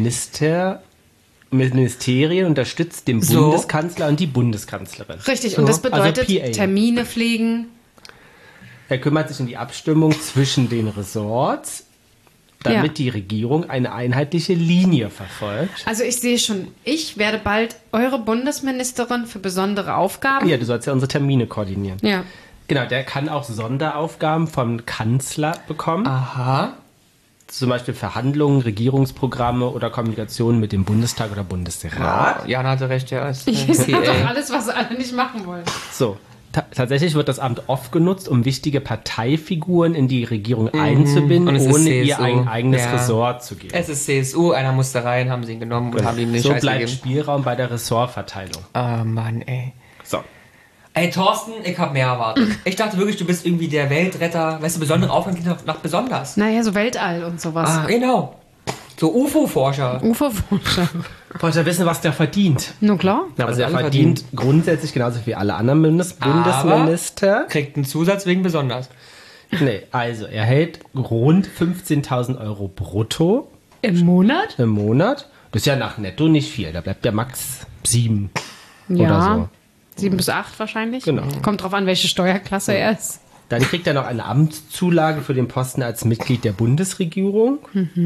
Ministerien, unterstützt den So. Bundeskanzler und die Bundeskanzlerin. Richtig, und das bedeutet Also PA. Termine pflegen. Er kümmert sich um die Abstimmung zwischen den Ressorts, damit die Regierung eine einheitliche Linie verfolgt. Also ich sehe schon, ich werde bald eure Bundesministerin für besondere Aufgaben. Ja, du sollst ja unsere Termine koordinieren. Ja. Genau, der kann auch Sonderaufgaben vom Kanzler bekommen. Aha. Zum Beispiel Verhandlungen, Regierungsprogramme oder Kommunikation mit dem Bundestag oder Bundesrat. Jana hatte recht, ja. Ist Ich sage doch PA. alles, was alle nicht machen wollen. So. Tatsächlich wird das Amt oft genutzt, um wichtige Parteifiguren in die Regierung einzubinden, Und es ist ohne ihr CSU. ein eigenes Ja. Ressort zu geben. Es ist CSU, einer musste rein, haben sie ihn genommen und haben ihm nicht So Scheiß bleibt gegeben. Spielraum bei der Ressortverteilung. Ah, Mann, ey. So. Ey, Thorsten, ich hab mehr erwartet. Ich dachte wirklich, du bist irgendwie der Weltretter. Weißt du, besondere Aufgaben klingt doch nach besonders. Naja, so Weltall und sowas. Ah, genau. So UFO-Forscher. UFO-Forscher. Wollt ihr wissen, was der verdient? Nur klar. Also er alle verdient grundsätzlich genauso wie alle anderen Bundesminister. Kriegt einen Zusatz wegen besonders. Nee, also er hält rund 15.000 Euro brutto Im Monat? im Monat. Das ist ja nach netto nicht viel. Da bleibt ja max 7 Ja. oder so. 7 bis 8 wahrscheinlich. Genau. Kommt drauf an, welche Steuerklasse er ist. Dann kriegt er noch eine Amtszulage für den Posten als Mitglied der Bundesregierung.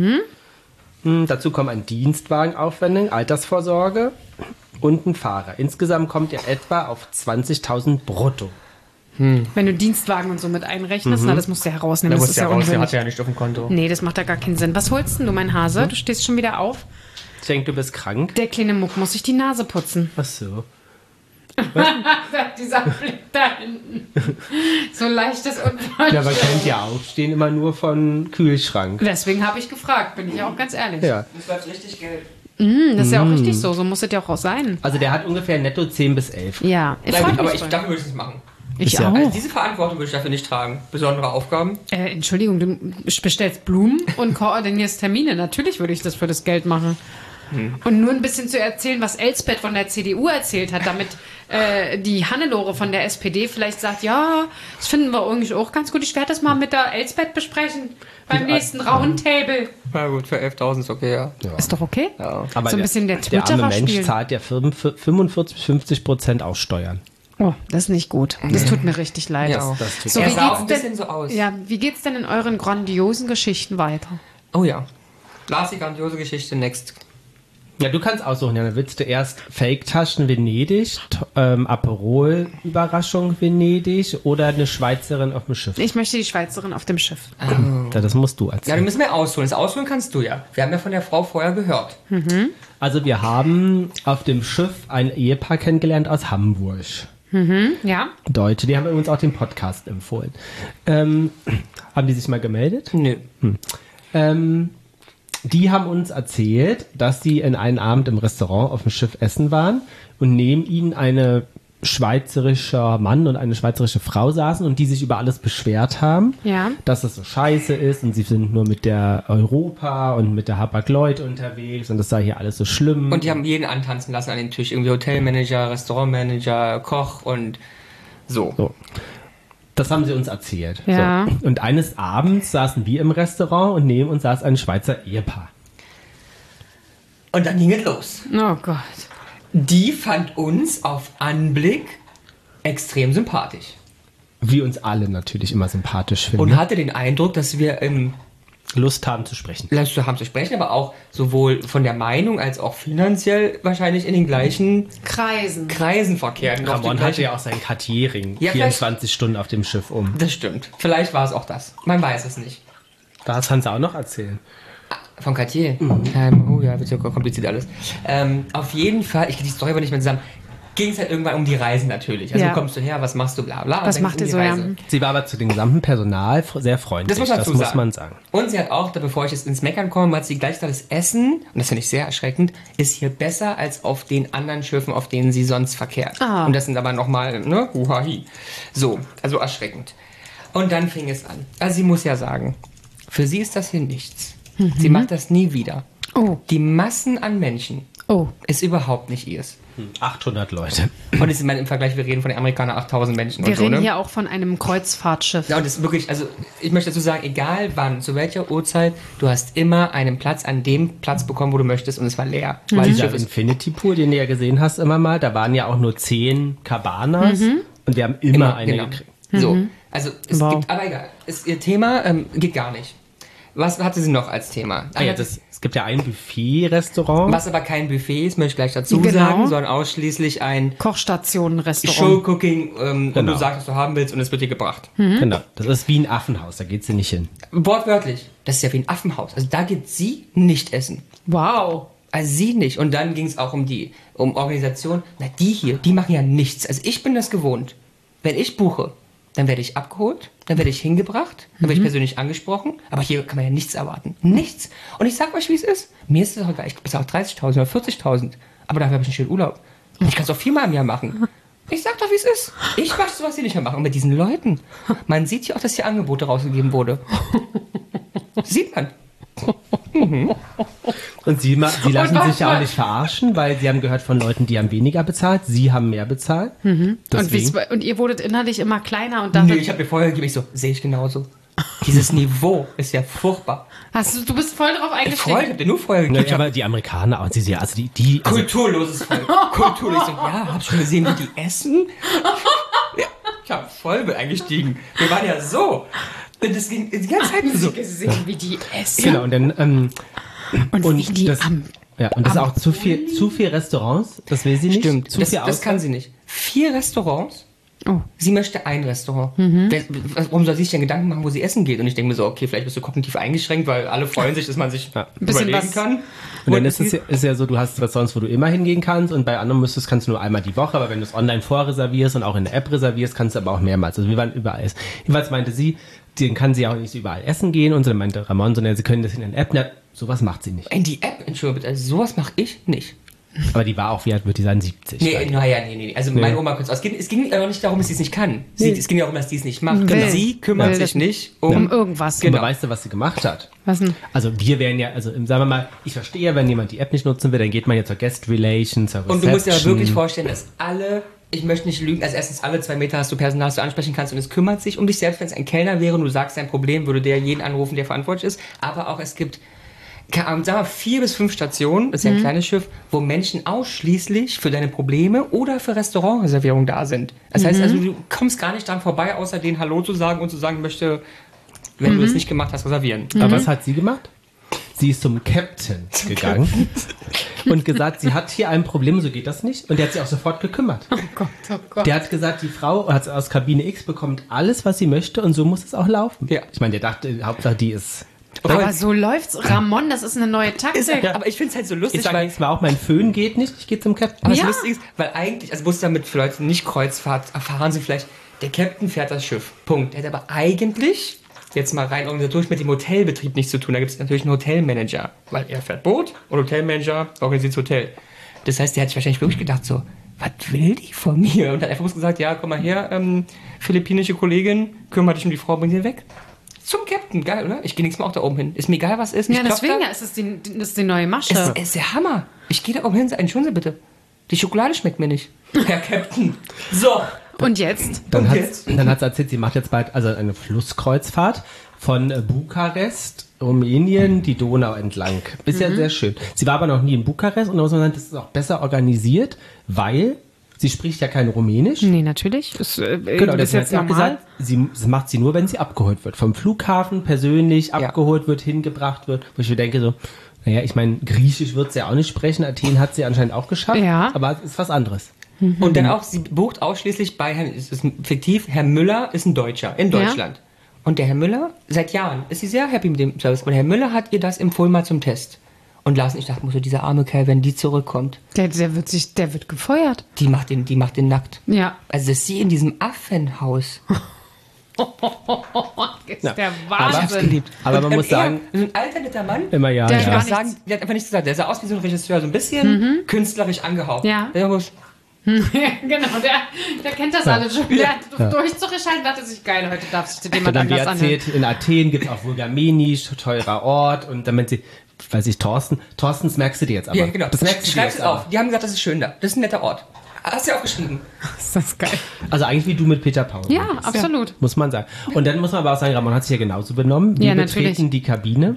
Dazu kommen ein Dienstwagenaufwendung, Altersvorsorge und ein Fahrer. Insgesamt kommt er etwa auf 20.000 brutto. Wenn du Dienstwagen und so mit einrechnest, na, das musst du herausnehmen. Das ist ja unsinnig. ja nicht auf dem Konto. Nee, das macht ja gar keinen Sinn. Was holst denn du, mein Hase? Du stehst schon wieder auf. Ich denke, du bist krank. Der kleine Muck muss sich die Nase putzen. Ach so. Dieser Blick da hinten. So leichtes Unverständnis. Ja, aber kennt ja aufstehen immer nur von Kühlschrank. Deswegen habe ich gefragt, bin ich auch ganz ehrlich. Ja. Das bleibt richtig Geld. Das ist ja auch richtig so. So muss es ja auch sein. Also der hat ungefähr netto 10 bis 11. Ja, Aber dafür würde ich es machen. Ich ja- auch. Also diese Verantwortung würde ich dafür nicht tragen. Besondere Aufgaben. Entschuldigung, du bestellst Blumen und koordinierst Termine. Natürlich würde ich das für das Geld machen. Und nur ein bisschen zu erzählen, was Elsbeth von der CDU erzählt hat, damit die Hannelore von der SPD vielleicht sagt, ja, das finden wir eigentlich auch ganz gut. Ich werde das mal mit der Elsbeth besprechen beim nächsten Roundtable. Na gut, für 11.000 ist okay, ja. Ist doch okay? Ja. Aber So ein bisschen der arme Twitterer Mensch spielen. zahlt ja 45-50% aus Steuern. Oh, das ist nicht gut. Das tut mir richtig leid. Ja. Das tut So, Er wie sah auch geht's ein denn? bisschen so aus. Ja, wie geht's denn in euren grandiosen Geschichten weiter? Oh ja. Lars, die grandiose Geschichte, next. Ja, du kannst aussuchen. Ja, dann willst du erst Fake-Taschen Venedig, Aperol-Überraschung Venedig oder eine Schweizerin auf dem Schiff. Ich möchte die Schweizerin auf dem Schiff. Ja, das musst du Ja, erzählen. du müssen wir ausholen. Das Ausholen kannst du ja. Wir haben ja von der Frau vorher gehört. Also wir haben auf dem Schiff ein Ehepaar kennengelernt aus Hamburg. Ja? Deutsche, die haben übrigens auch den Podcast empfohlen. Haben die sich mal gemeldet? Nö. Die haben uns erzählt, dass sie in einem Abend im Restaurant auf dem Schiff essen waren und neben ihnen eine schweizerischer Mann und eine schweizerische Frau saßen und die sich über alles beschwert haben, Ja. dass es so scheiße ist und sie sind nur mit der Europa und mit der Hapag-Lloyd unterwegs und das sei hier alles so schlimm. Und die haben jeden antanzen lassen an den Tisch. Irgendwie Hotelmanager, Restaurantmanager, Koch und so. So. Das haben sie uns erzählt. Ja. So. Und eines Abends saßen wir im Restaurant und neben uns saß ein Schweizer Ehepaar. Und dann ging es los. Oh Gott. Die fand uns auf Anblick extrem sympathisch. Wie uns alle natürlich immer sympathisch finden. Und hatte den Eindruck, dass wir Lust haben zu sprechen. Lust haben zu sprechen, aber auch sowohl von der Meinung als auch finanziell wahrscheinlich in den gleichen Kreisen. Kreisen verkehren. Ramon hatte ja auch seinen Cartier-Ring Ja, 24 Stunden auf dem Schiff um. Das stimmt. Vielleicht war es auch das. Man weiß es nicht. Das kannst du auch noch erzählen. Von Cartier? Oh ja, wird ja kompliziert alles. Auf jeden Fall, ich kriege die Story aber nicht mehr zusammen, ging es halt irgendwann um die Reisen natürlich. Also Ja. wo kommst du her, was machst du, bla bla. Und Was dann macht ging's ihr um die so, ja? Reise. Sie war aber zu dem gesamten Personal sehr freundlich. Das muss man dazu sagen. man sagen. Und sie hat auch, bevor ich jetzt ins Meckern komme, hat sie gleich gesagt, das Essen, und das finde ich sehr erschreckend, ist hier besser als auf den anderen Schiffen, auf denen sie sonst verkehrt. Ah. Und das sind aber nochmal, ne, huhahi. So, also erschreckend. Und dann fing es an. Also sie muss ja sagen, für sie ist das hier nichts. Sie macht das nie wieder. Oh. Die Massen an Menschen Oh. ist überhaupt nicht ihrs. 800 Leute. Und das ist im Vergleich, wir reden von den Amerikanern 8000 Menschen Wir und so, reden ne? hier auch von einem Kreuzfahrtschiff. Ja, und das ist wirklich, also ich möchte dazu sagen, egal wann, zu welcher Uhrzeit, du hast immer einen Platz an dem Platz bekommen, wo du möchtest und es war leer. Weil das Dieser Schiff ist Infinity Pool, den du ja gesehen hast immer mal, da waren ja auch nur 10 Cabanas und wir haben immer eine genau. gekriegt. So, also es Wow. gibt, aber egal, ihr Thema geht gar nicht. Was hatte sie noch als Thema? Ah, ja, es gibt ja ein Buffet-Restaurant. Was aber kein Buffet ist, möchte ich gleich dazu Genau. sagen, sondern ausschließlich ein Kochstationen-Restaurant. Showcooking und Genau. du sagst, was du haben willst und es wird dir gebracht. Genau, das ist wie ein Affenhaus, da geht sie nicht hin. Wortwörtlich, das ist ja wie ein Affenhaus. Also da geht sie nicht essen. Wow. Also sie nicht. Und dann ging es auch um Organisation. Na, die hier, die machen ja nichts. Also ich bin das gewohnt. Wenn ich buche, dann werde ich abgeholt, dann werde ich hingebracht, dann werde ich persönlich angesprochen. Aber hier kann man ja nichts erwarten. Nichts. Und ich sag euch, wie es ist. Mir ist es auch egal. Ich bezahle 30.000 oder 40.000. Aber dafür habe ich einen schönen Urlaub. Und ich kann es auch 4-mal im Jahr machen. Ich sag doch, wie es ist. Ich mache sowas hier nicht mehr machen. Und mit diesen Leuten. Man sieht ja auch, dass hier Angebote rausgegeben wurde. Sieht man. Und sie lassen was sich ja auch war- nicht verarschen, weil sie haben gehört von Leuten, die haben weniger bezahlt, sie haben mehr bezahlt. Deswegen. Und ihr wurdet innerlich immer kleiner und Nö, damit ich habe mir vorher gegeben, ich so, sehe ich genauso. Dieses Niveau ist ja furchtbar. du bist voll drauf Voll, ich eingestiegen. hab dir nur vorher Ja, gegeben. aber die Amerikaner, also die also Kulturloses Volk. Kulturlos. Ich so, ja, hab schon gesehen, wie die essen. Ja, ich hab voll eingestiegen. Wir waren ja so. Und das ging die ganze Zeit so. Gesehen, wie die essen. genau, und dann Und wie die das, am... ja, und das ist auch zu viel Restaurants, das will sie nicht. Stimmt, Zu das viel kann Auswahl. sie nicht. 4 Restaurants Oh. Sie möchte ein Restaurant. Warum soll sie sich denn Gedanken machen, wo sie essen geht? Und ich denke mir so, okay, vielleicht bist du kognitiv eingeschränkt, weil alle freuen sich, dass man sich überlegen kann. Und dann ist ja so, du hast Restaurants, wo du immer hingehen kannst und bei anderen kannst du nur einmal die Woche, aber wenn du es online vorreservierst und auch in der App reservierst, kannst du aber auch mehrmals. Also wir waren überall essen. Jedenfalls meinte sie, dann kann sie auch nicht überall essen gehen und so, dann meinte Ramon, sondern sie können das in der App. Na, sowas macht sie nicht. In die App, Entschuldigung, also sowas mache ich nicht. Aber die war auch, wie alt wird die sein? 70. Nee. Also meine Oma könnte es. Es ging aber nicht darum, dass sie es nicht kann. Es ging darum, dass sie es nicht macht. Genau. Sie kümmert sich nicht um irgendwas. Genau. Aber weißt du, was sie gemacht hat? Was denn? Also wir wären ja, sagen wir mal, ich verstehe ja, wenn jemand die App nicht nutzen will, dann geht man ja zur Guest Relation, zur Reception. Und du musst dir aber wirklich vorstellen, dass ich möchte nicht lügen, also erstens alle 2 Meter hast du Personal, das du ansprechen kannst und es kümmert sich um dich selbst, wenn es ein Kellner wäre und du sagst dein Problem, würde der jeden anrufen, der verantwortlich ist. Aber auch es gibt, sagen wir 4 bis 5 Stationen, das ist ja ein kleines Schiff, wo Menschen ausschließlich für deine Probleme oder für Restaurantreservierungen da sind. Das heißt also, du kommst gar nicht dran vorbei, außer denen Hallo zu sagen und zu sagen, ich möchte, wenn du es nicht gemacht hast, reservieren. Aber was hat sie gemacht? Sie ist zum Captain gegangen und gesagt, sie hat hier ein Problem, so geht das nicht. Und der hat sich auch sofort gekümmert. Oh Gott. Der hat gesagt, die Frau hat aus Kabine X bekommt alles, was sie möchte und so muss es auch laufen. Ja. Ich meine, der dachte, Hauptsache die ist... Aber so läuft's. Ramon, das ist eine neue Taktik. Aber ich finde es halt so lustig, Ich sage nächstes Mal auch, mein Föhn geht nicht, ich gehe zum Captain. Aber das Lustige ist, weil eigentlich, also Bus damit für Leute, die nicht Kreuzfahrt erfahren sie vielleicht, der Captain fährt das Schiff. Punkt. Der hat aber eigentlich, jetzt mal rein organisatorisch, mit dem Hotelbetrieb nichts zu tun. Da gibt es natürlich einen Hotelmanager, weil er fährt Boot und Hotelmanager organisiert das Hotel. Das heißt, der hat sich wahrscheinlich wirklich gedacht so, was will die von mir? Und hat einfach bloß gesagt, ja, komm mal her, philippinische Kollegin, kümmere dich um die Frau, bring sie weg. Zum Captain, geil, oder? Ich gehe nächstes Mal auch da oben hin. Ist mir egal, was ist. Ja, deswegen ist es die neue Masche. Es ist der Hammer. Ich gehe da oben hin, entschuldigen Sie bitte. Die Schokolade schmeckt mir nicht. Herr Captain. So. Und jetzt? Dann hat sie erzählt, sie macht jetzt bald eine Flusskreuzfahrt von Bukarest, Rumänien, die Donau entlang. Bisher sehr schön. Sie war aber noch nie in Bukarest und da muss man sagen, das ist auch besser organisiert, weil sie spricht ja kein Rumänisch. Nee, natürlich. Das, genau, das ist jetzt hat normal. gesagt, das macht sie nur, wenn sie abgeholt wird. Vom Flughafen persönlich abgeholt wird, hingebracht wird. Wo ich mir denke so, naja, ich meine, Griechisch wird sie ja auch nicht sprechen. Athen hat sie anscheinend auch geschafft. Ja. Aber es ist was anderes. Und dann auch, sie bucht ausschließlich bei Herrn, es ist fiktiv, Herr Müller ist ein Deutscher in Deutschland. Ja. Und der Herr Müller, seit Jahren, ist sie sehr happy mit dem Service. Und Herr Müller hat ihr das empfohlen mal zum Test. Und Lars und ich dachten, so dieser arme Kerl, wenn die zurückkommt. Der wird gefeuert. Die macht den nackt. Ja. Also dass sie in diesem Affenhaus. Ist der Wahnsinn. Aber man muss sagen, so ein alter netter Mann. Immer ja. Der, ja. der hat einfach nichts gesagt. Der sah aus wie so ein Regisseur, so ein bisschen künstlerisch angehaucht. Ja. Der muss, Genau, der kennt das alles schon. Der hat durchzugeschaltet, dachte sich, geil, heute darf sich jemand dann wie anders anhören. erzählt, in Athen gibt es auch Vulgameni, teurer Ort. Und damit sie, weiß ich, Thorstens merkst du dir jetzt aber. ja, genau. Das merkst du dir Schreib's jetzt auf. aber. Die haben gesagt, das ist schön da. Das ist ein netter Ort. Hast du ja aufgeschrieben. Ist das geil. Also eigentlich wie du mit Peter Paul. Ja, absolut. Muss man sagen. Und dann muss man aber auch sagen, Ramon hat sich ja genauso benommen. Wir betreten die Kabine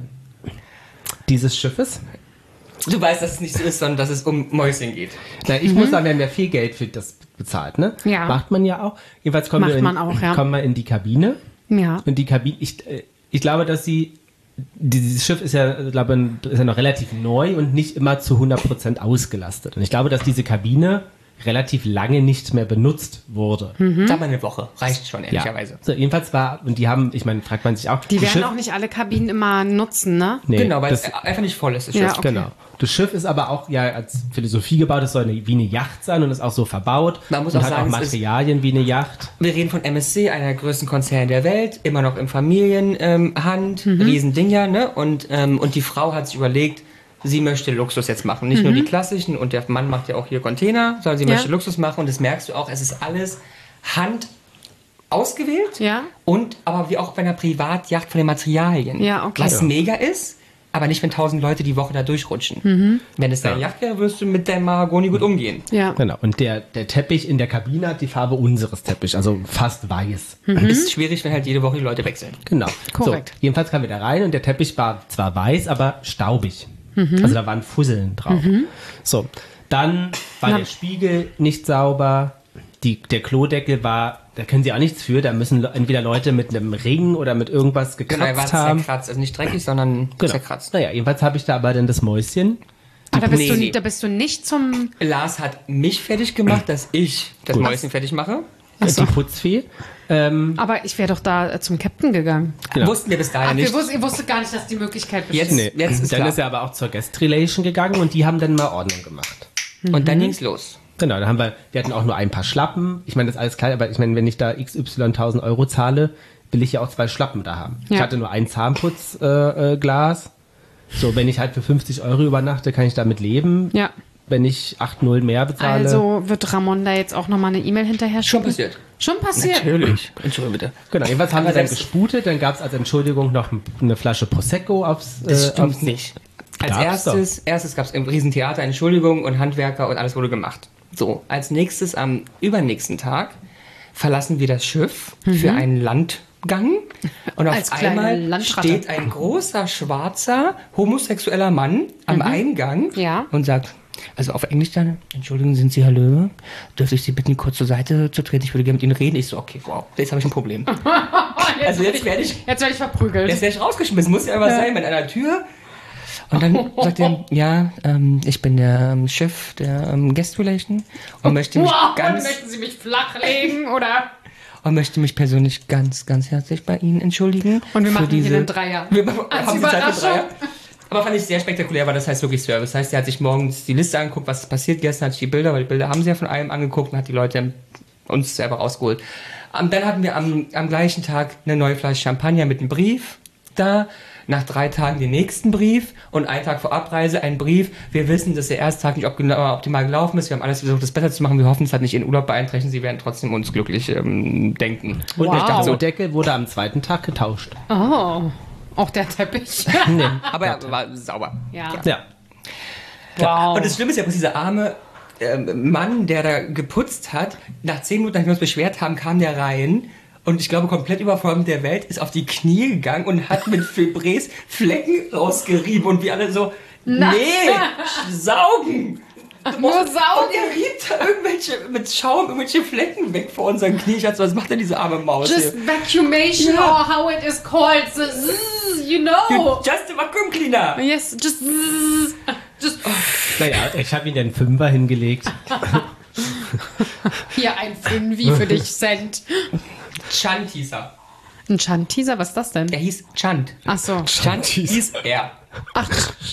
dieses Schiffes. Du weißt, dass es nicht so ist, sondern dass es um Mäuschen geht. Na, ich muss sagen, wir haben ja viel Geld für das bezahlt, ne? Ja. Macht man ja auch. Jedenfalls kommen wir in die Kabine. Ja. Und die Kabine, ich glaube, dass dieses Schiff ist ja noch relativ neu und nicht immer zu 100% ausgelastet. Und ich glaube, dass diese Kabine relativ lange nicht mehr benutzt wurde. Sag mal eine Woche. Reicht schon, ehrlicherweise. Ja. So, jedenfalls und die haben, ich meine, fragt man sich auch. Die werden auch nicht alle Kabinen immer nutzen, ne? Nee, genau, weil es einfach nicht voll ist, das Schiff. Ja, okay. Genau. Das Schiff ist aber auch ja als Philosophie gebaut, es soll wie eine Yacht sein und ist auch so verbaut. Man muss und auch hat sagen, auch Materialien wie eine Yacht. Wir reden von MSC, einer der größten Konzerne der Welt, immer noch in Familienhand, Riesendinger, ne? Und die Frau hat sich überlegt, sie möchte Luxus jetzt machen. Nicht nur die klassischen, und der Mann macht ja auch hier Container, sondern sie möchte Luxus machen und das merkst du auch, es ist alles Hand ausgewählt und aber wie auch bei einer Privatjacht von den Materialien. Ja, okay. Was mega ist, aber nicht, wenn 1000 Leute die Woche da durchrutschen. Wenn es deine Yacht wäre, würdest du mit deinem Mahagoni gut umgehen. Ja. Genau. Und der Teppich in der Kabine hat die Farbe unseres Teppichs, also fast weiß. Ist schwierig, wenn halt jede Woche die Leute wechseln. Genau. Korrekt. So, jedenfalls kamen wir da rein und der Teppich war zwar weiß, aber staubig. Also da waren Fusseln drauf. So, dann war der Spiegel nicht sauber. Der Klodeckel war, da können sie auch nichts für. Da müssen entweder Leute mit einem Ring oder mit irgendwas gekratzt Genau, er war haben. zerkratzt. Also nicht dreckig, sondern zerkratzt. Naja, jedenfalls habe ich da aber dann das Mäuschen. Da bist du nicht zum... Lars hat mich fertig gemacht, dass ich das Mäuschen fertig mache. Ach so. die Putzfee. Aber ich wäre doch da zum Captain gegangen. Genau. Wussten wir bis dahin nicht. Ihr wusstet gar nicht, dass die Möglichkeit besteht. Jetzt ist dann klar. ist er aber auch zur Guest Relation gegangen und die haben dann mal Ordnung gemacht. Und dann ging's los. Genau, dann wir hatten auch nur ein paar Schlappen. Ich meine, das ist alles klar, aber ich meine, wenn ich da XY 1000 Euro zahle, will ich ja auch 2 Schlappen da haben. Ja. Ich hatte nur ein Zahnputzglas. So, wenn ich halt für 50 Euro übernachte, kann ich damit leben. Ja. Wenn ich 8,0 mehr bezahle. Also wird Ramon da jetzt auch nochmal eine E-Mail hinterher Schon schicken? passiert. Schon passiert? Natürlich. Entschuldigung bitte. Genau, jedenfalls haben Aber wir dann selbst- gesputet, dann gab es als Entschuldigung noch eine Flasche Prosecco aufs... Das stimmt nicht. Als Gab's erstes gab es im Riesentheater Entschuldigung und Handwerker und alles wurde gemacht. So, als nächstes am übernächsten Tag verlassen wir das Schiff für einen Landgang und Als auf kleine einmal Landratte. steht ein großer, schwarzer, homosexueller Mann am Eingang Ja. und sagt, also auf Englisch dann, Entschuldigung, sind Sie Herr Löwe? Dürfte ich Sie bitten, kurz zur Seite zu treten? Ich würde gerne mit Ihnen reden. Ich so, okay, wow, jetzt habe ich ein Problem. Also jetzt werde ich Jetzt werde ich verprügelt. Jetzt werde ich rausgeschmissen, muss ja irgendwas sein mit einer Tür. Und dann sagt er, ja, ich bin der Chef der Guest Relation und möchte mich möchten Sie mich flachlegen oder? und möchte mich persönlich ganz, ganz herzlich bei Ihnen entschuldigen. Und wir für machen hier einen Dreier. Wir Als haben die Zeit für Überraschung. Dreier. Aber fand ich sehr spektakulär, weil das heißt wirklich Service. Das heißt, er hat sich morgens die Liste angeguckt, was passiert. Gestern hatte ich die Bilder, weil die Bilder haben sie ja von allem angeguckt und hat die Leute uns selber rausgeholt. Dann hatten wir am gleichen Tag eine neue Flasche Champagner mit einem Brief da. Nach 3 Tagen den nächsten Brief und einen Tag vor Abreise ein Brief. Wir wissen, dass der erste Tag nicht optimal gelaufen ist. Wir haben alles versucht, das besser zu machen. Wir hoffen, es hat nicht Ihren Urlaub beeinträchtigt. Sie werden trotzdem uns glücklich denken. Und Wow. der Klodeckel wurde am zweiten Tag getauscht. Oh, auch der Teppich. Nee. Aber er war sauber. Ja. Ja. Wow. Und das Schlimme ist ja, dass dieser arme Mann, der da geputzt hat, nach 10 Minuten, nachdem wir uns beschwert haben, kam der rein und ich glaube, komplett überfordert mit der Welt, ist auf die Knie gegangen und hat mit Febrés Flecken rausgerieben und wir alle so, nee, saugen! Nur saugen. Und er riebt da mit Schaum irgendwelche Flecken weg vor unseren Knien. Ich dachte so, was macht denn diese arme Maus Just hier? vacuumation Ja. or how it is called. The zzz, you know. Just a vacuum cleaner! Yes, just zzz. Just Naja, ich habe ihm den Fünfer hingelegt. hier ein Fünfi für dich, Cent. Chant hieß er. Ein Chanteaser, was ist das denn? Er hieß Chant. Ach so. Chant hieß er. Ach,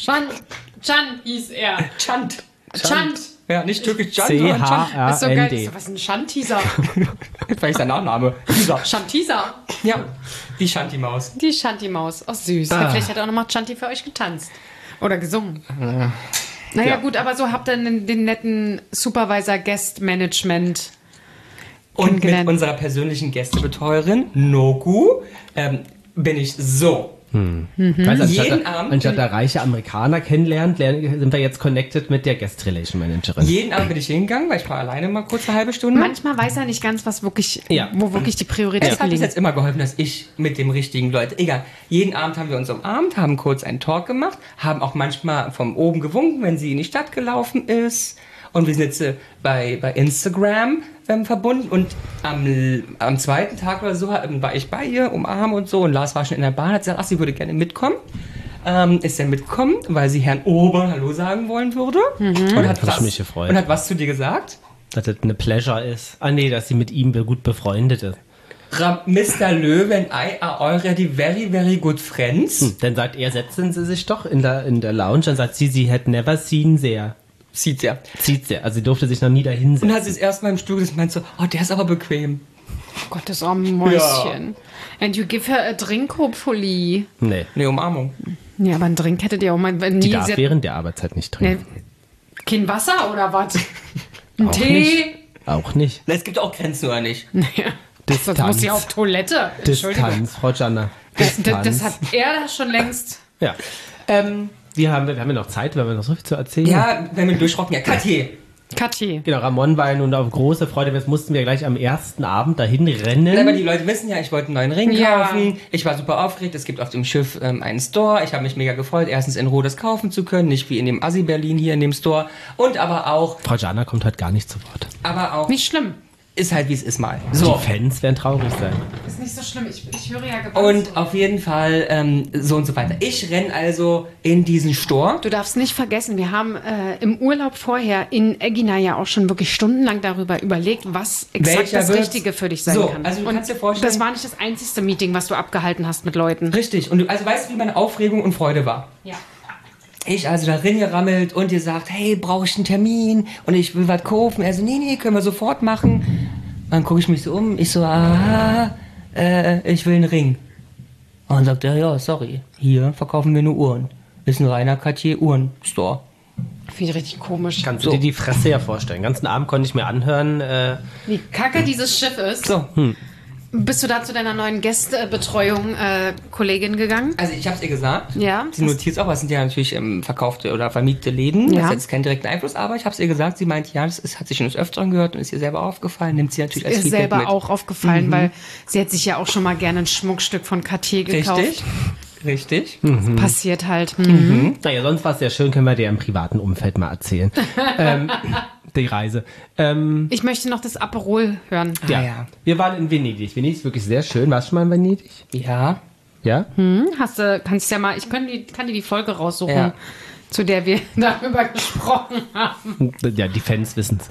Chan hieß er. Chant. Chant. Ja, nicht türkisch Chant, sondern Chant. Das ist so geil. C-H-A-N-D. Was ist ein Chanteaser? Vielleicht sein Nachname. Dieser. Chanteaser. Ja, die Shanti-Maus. Die Chanti-Maus. Oh, süß. Ja, vielleicht hat er auch nochmal Chanti für euch getanzt. Oder gesungen. Naja, Ja. gut, aber so habt ihr den netten Supervisor Guest Management. Und mit Kennengelernt. unserer persönlichen Gästebetreuerin, Nogu, bin ich so. Weißt, Jeden Abend- anstatt der reiche Amerikaner kennenlernt, sind wir jetzt connected mit der Guest Relation Managerin. Jeden Abend bin ich hingegangen, weil ich war alleine mal kurz eine halbe Stunde. Manchmal weiß er nicht ganz, was wirklich, Ja. wo wirklich die Es Prioritäten hat bis liegen. jetzt immer geholfen, dass ich mit dem richtigen Leute, egal, jeden Abend haben wir uns umarmt, haben kurz einen Talk gemacht, haben auch manchmal von oben gewunken, wenn sie in die Stadt gelaufen ist. Und wir sind jetzt bei Instagram verbunden. Und am zweiten Tag oder so war ich bei ihr, umarmen und so. Und Lars war schon in der Bahn, hat gesagt, ach, sie würde gerne mitkommen. Ist dann mitgekommen, weil sie Herrn Ober Hallo sagen wollen würde. Und hat Hab ich mich gefreut. Und hat was zu dir gesagt? Dass das eine Pleasure ist. Ah nee, dass sie mit ihm gut befreundet ist. Mr. Löwe and I are already very, very good friends. Dann sagt er, setzen Sie sich doch in der Lounge. Dann sagt sie had never seen there. Sieht ja. Zieht sie. Also sie durfte sich noch nie da hinsetzen. Und hat sie es erstmal im Stuhl gesessen und meint so, oh, der ist aber bequem. Gottes arme Mäuschen. And you give her a drink, hopefully. Nee, Nee, Umarmung. Ja, aber einen Drink hättet ihr auch mal. die darf während der Arbeitszeit nicht trinken. Kein Wasser oder was? Ein Auch Tee? nicht. Auch nicht. Es gibt auch Grenzen, oder nicht? Das muss sie auf Toilette. Entschuldigung. Distanz, Frau Janna. Das hat er schon längst. Ja. Wir haben ja noch Zeit, wenn wir noch so viel zu erzählen. Ja, wenn wir durchrocken, ja, Katje. Kathi. Genau, Ramon war ja nun auf große Freude. Jetzt mussten wir gleich am ersten Abend dahin rennen. Aber die Leute wissen ja, ich wollte einen neuen Ring Ja. kaufen. Ich war super aufgeregt. Es gibt auf dem Schiff einen Store. Ich habe mich mega gefreut, erstens in Ruhe das kaufen zu können. Nicht wie in dem Assi Berlin hier in dem Store. Und aber auch, Frau Jana kommt heute gar nicht zu Wort. aber auch, Nicht schlimm. ist halt, wie es ist mal. So. Die Fans werden traurig sein. Ist nicht so schlimm, ich höre ja gebannt. Und auf jeden Fall so und so weiter. Ich renne also in diesen Store. Du darfst nicht vergessen, wir haben im Urlaub vorher in Egina ja auch schon wirklich stundenlang darüber überlegt, was exakt Welcher das wird's? Richtige für dich sein So, kann. also du und kannst dir vorstellen- das war nicht das einzigste Meeting, was du abgehalten hast mit Leuten. Richtig. Und du, also weißt du, wie meine Aufregung und Freude war? Ja. Ich also da reingerammelt und ihr sagt, hey, brauche ich einen Termin? Und ich will was kaufen. Er so, nee, können wir sofort machen. Dann gucke ich mich so um. Ich so, aha, ich will einen Ring. Und dann sagt er, ja, sorry, hier verkaufen wir nur Uhren. Ist ein reiner Cartier-Uhren-Store. Finde ich richtig komisch. Kannst du dir die Fresse ja vorstellen. Den ganzen Abend konnte ich mir anhören. Wie kacke dieses Schiff ist. So, Bist du da zu deiner neuen Gästebetreuung Kollegin gegangen? also ich habe es ihr gesagt. Ja. Sie notiert auch, was sind ja natürlich verkaufte oder vermietete Läden. Ja. Das hat jetzt keinen direkten Einfluss, aber ich habe es ihr gesagt. Sie meint, ja, hat sich schon des Öfteren gehört und ist ihr selber aufgefallen. Nimmt sie natürlich als Ist Feedback selber mit. auch aufgefallen, weil sie hat sich ja auch schon mal gerne ein Schmuckstück von Cartier gekauft. Richtig. Passiert halt. Naja, sonst war es sehr schön, können wir dir im privaten Umfeld mal erzählen. Die Reise. Ich möchte noch das Aperol hören. Ja. Wir waren in Venedig. Venedig ist wirklich sehr schön. Warst du schon mal in Venedig? Ja. Ja? Kannst ja mal, ich kann dir die Folge raussuchen, Ja. zu der wir darüber gesprochen haben. Ja, die Fans wissen's.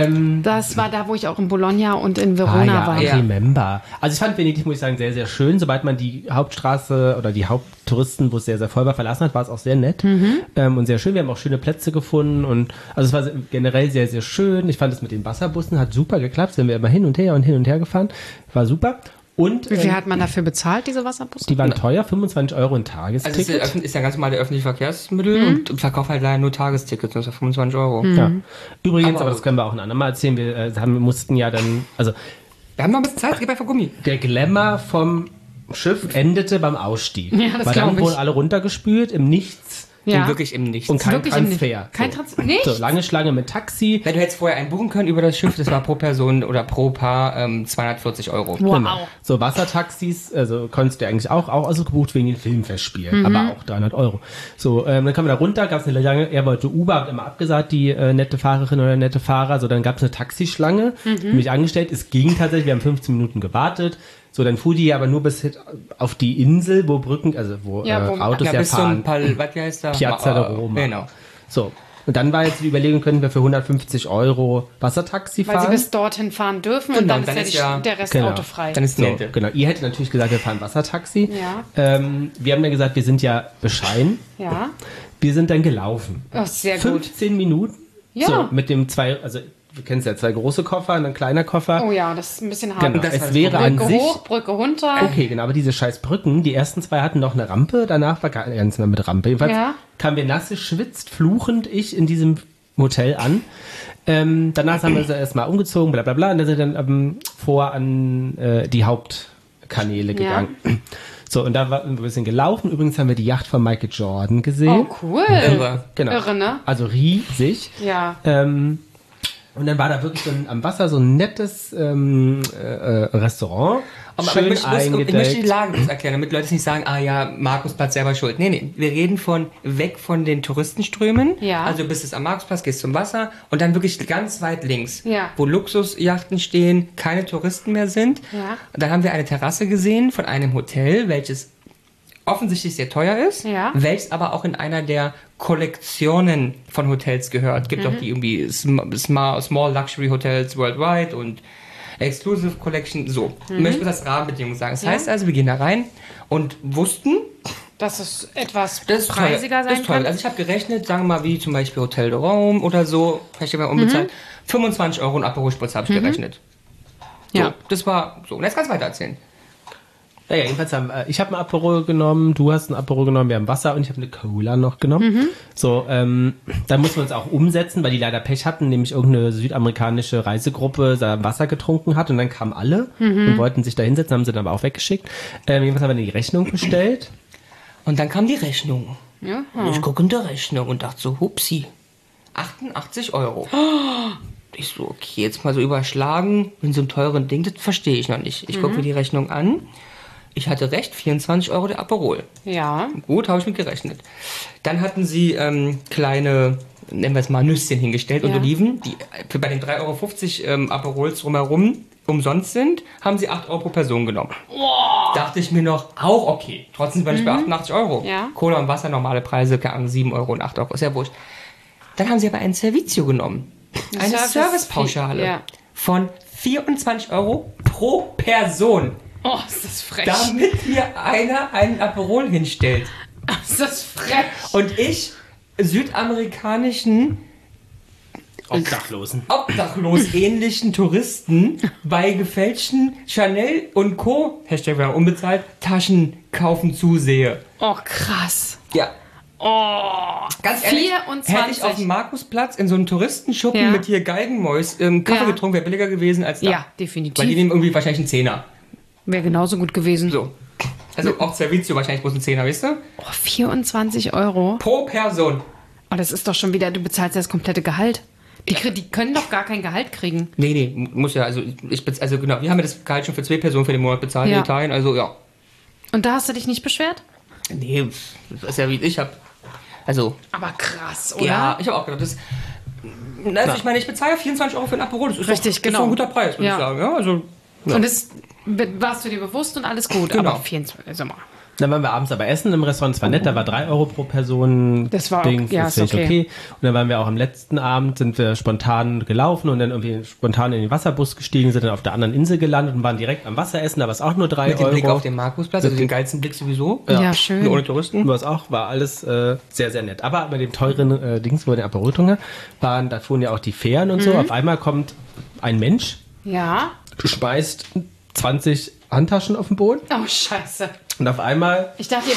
Das war da, wo ich auch in Bologna und in Verona war. Ja. Remember. Also ich fand Venedig, muss ich sagen, sehr, sehr schön. Sobald man die Hauptstraße oder die Haupttouristen, wo es sehr, sehr voll war, verlassen hat, war es auch sehr nett und sehr schön. Wir haben auch schöne Plätze gefunden und also es war generell sehr, sehr schön. Ich fand es mit den Wasserbussen, hat super geklappt. Sind wir immer hin und her gefahren. War super. Und Wie viel hat man dafür bezahlt, diese Wasserbusse? die waren teuer, 25 € ein Also Tagesticket. ist ja ganz normal der öffentliche Verkehrsmittel und verkauft halt leider nur Tagestickets, das ist 25 €. Ja. Übrigens, Aber aber das können wir auch ein andermal erzählen, wir mussten ja dann, also Wir haben noch ein bisschen Zeit, gib einfach Gummi. der Glamour vom Schiff endete beim Ausstieg. Ja, das Weil dann glaub ich. wurden alle runtergespült, im Nichts Und wirklich im Nichts. und kein Wirklich im Transfer. Nichts. Kein Transfer. Nicht? So, lange Schlange mit Taxi. Wenn du hättest vorher einen buchen können über das Schiff, das war pro Person oder pro Paar 240 €. Wow. Genau. So Wassertaxis, also konntest du eigentlich auch ausgebucht wegen den Filmfestspielen, aber auch 300 €. So, dann kamen wir da runter, gab es eine lange, er wollte Uber, hat immer abgesagt, die nette Fahrerin oder nette Fahrer, so dann gab es eine Taxischlange, mich angestellt, es ging tatsächlich, wir haben 15 Minuten gewartet, so dann fuhr die aber nur bis auf die Insel, wo Brücken, also wo Ja, wo- Autos Ja, ja bis fahren, zum was heißt da? Piazza de Roma. Genau. So. Und dann war jetzt die Überlegung, können wir für 150 € Wassertaxi Weil sie fahren? bis dorthin fahren dürfen und Genau, dann, dann ist ist ja, ja- der Rest Genau. autofrei. Dann ist So, nette. genau. Ihr hättet natürlich gesagt, wir fahren Wassertaxi. Ja. Wir haben dann gesagt, wir sind ja bescheiden. Ja. Wir sind dann gelaufen. Oh, sehr gut. 15 Minuten. Ja. So, mit dem also du kennst ja 2 große Koffer und ein kleiner Koffer. Oh ja, das ist ein bisschen hart. Genau. das war Es das wäre an Brücke sich. hoch, Brücke runter. Okay, genau, aber diese scheiß Brücken, die ersten 2 hatten noch eine Rampe, danach war gar nichts mehr mit Rampe. Jedenfalls Ja. kamen wir nasse, schwitzt, fluchend, ich in diesem Hotel an. Danach haben wir uns erstmal umgezogen, bla bla bla, und dann sind wir dann an die Hauptkanäle gegangen. So, und da war ein bisschen gelaufen. Übrigens haben wir die Yacht von Michael Jordan gesehen. Oh, cool. Irre. Genau. Irre, ne? Also riesig. Ja. Und dann war da wirklich so am Wasser so ein nettes Restaurant. Aber schön ich möchte die eingedeckt. Lage kurz erklären, damit Leute nicht sagen, ah ja, Markusplatz selber schuld. Nee, wir reden von weg von den Touristenströmen. Ja. Also bist es am Markusplatz, gehst zum Wasser und dann wirklich ganz weit links, Ja. wo Luxusjachten stehen, keine Touristen mehr sind. Ja. Und dann haben wir eine Terrasse gesehen von einem Hotel, welches offensichtlich sehr teuer ist, Ja. welches aber auch in einer der Kollektionen von Hotels gehört. Gibt auch die irgendwie Small Luxury Hotels worldwide und Exclusive Collection, so. Ich möchte das Rahmenbedingungen sagen. Das heißt also, wir gehen da rein und wussten, Dass es etwas das ist preisiger teuer. sein Das ist teuer. kann. Also ich habe gerechnet, sagen wir mal, wie zum Beispiel Hotel de Rome oder so, vielleicht mal unbezahlt, 25 € und Aperol Spritz habe ich gerechnet. So, Ja. das war so. Und jetzt kannst du weiter erzählen. Naja, jedenfalls ich habe ein Aperol genommen, du hast ein Aperol genommen, wir haben Wasser und ich habe eine Cola noch genommen. So, dann mussten wir uns auch umsetzen, weil die leider Pech hatten, nämlich irgendeine südamerikanische Reisegruppe da Wasser getrunken hat und dann kamen alle und wollten sich da hinsetzen, haben sie dann aber auch weggeschickt. Jedenfalls haben wir die Rechnung bestellt. Und dann kam die Rechnung. Ja. Und ich gucke in der Rechnung und dachte so, hupsi, 88 €. Ich so, okay, jetzt mal so überschlagen, in so einem teuren Ding, das verstehe ich noch nicht. Ich gucke mir die Rechnung an. Ich hatte recht, 24 € der Aperol. Ja. Gut, habe ich mit gerechnet. Dann hatten sie kleine nennen wir es mal, Nüsschen hingestellt und Ja. Oliven, die bei den 3,50 € Aperols drumherum umsonst sind, haben sie 8 € pro Person genommen. Dachte ich mir noch, auch okay. Trotzdem war ich bei 88 €. Ja. Cola und Wasser, normale Preise, keine Ahnung, 7 € und 8 €, ist ja wurscht. Dann haben sie aber ein Servizio genommen. Eine Servicepauschale Ja. von 24 € pro Person. Oh, ist das frech. Damit mir einer einen Aperol hinstellt. Ist das frech. Und ich, südamerikanischen, obdachlos ähnlichen Touristen bei gefälschten Chanel und Co. # unbezahlt Taschen kaufen zusehe. Oh, krass. Ja. Oh, Ganz ehrlich, 24. hätte ich auf dem Markusplatz in so einem Touristenschuppen Ja. mit hier Geigenmäus Kaffee Ja. getrunken, wäre billiger gewesen als da. Ja, definitiv. Weil die nehmen irgendwie wahrscheinlich einen Zehner. Wäre genauso gut gewesen. So. Also auch Servizio wahrscheinlich bloß einen Zehner, weißt du? Oh, 24 €. Pro Person. Oh, das ist doch schon wieder, du bezahlst ja das komplette Gehalt. Die können doch gar kein Gehalt kriegen. Nee, muss ja, also also genau, wir haben ja das Gehalt schon für 2 Personen für den Monat bezahlt Ja. in Italien, also ja. Und da hast du dich nicht beschwert? Nee, das ist ja wie ich habe. Also, Aber krass, oder? ja, ich habe auch gedacht, also ich meine, ich bezahle 24 € für ein Aperol, das ist Richtig, doch, genau. ist doch ein guter Preis, würde Ja. ich sagen. Ja, also, ja. Und das warst du dir bewusst und alles gut. Genau. Aber 24, also mal. Dann waren wir abends aber essen im Restaurant. Das war nett, da war 3 € pro Person. Das war Dings, ja, das ist finde ich okay. okay. Und dann waren wir auch am letzten Abend, sind wir spontan gelaufen und dann irgendwie spontan in den Wasserbus gestiegen, sind dann auf der anderen Insel gelandet und waren direkt am Wasseressen. Da war es auch nur 3 mit dem Blick auf €. den Markusplatz, also den geilsten Blick sowieso. Ja, schön. Nur ohne Touristen. Was auch, war alles sehr, sehr nett. Aber bei dem teuren Dings, wo wir den Aperol getrunken haben, da fuhren ja auch die Fähren und so. Auf einmal kommt ein Mensch, Ja. schmeißt 20 Handtaschen auf den Boden Oh, scheiße. und auf einmal Ich dachte, ihr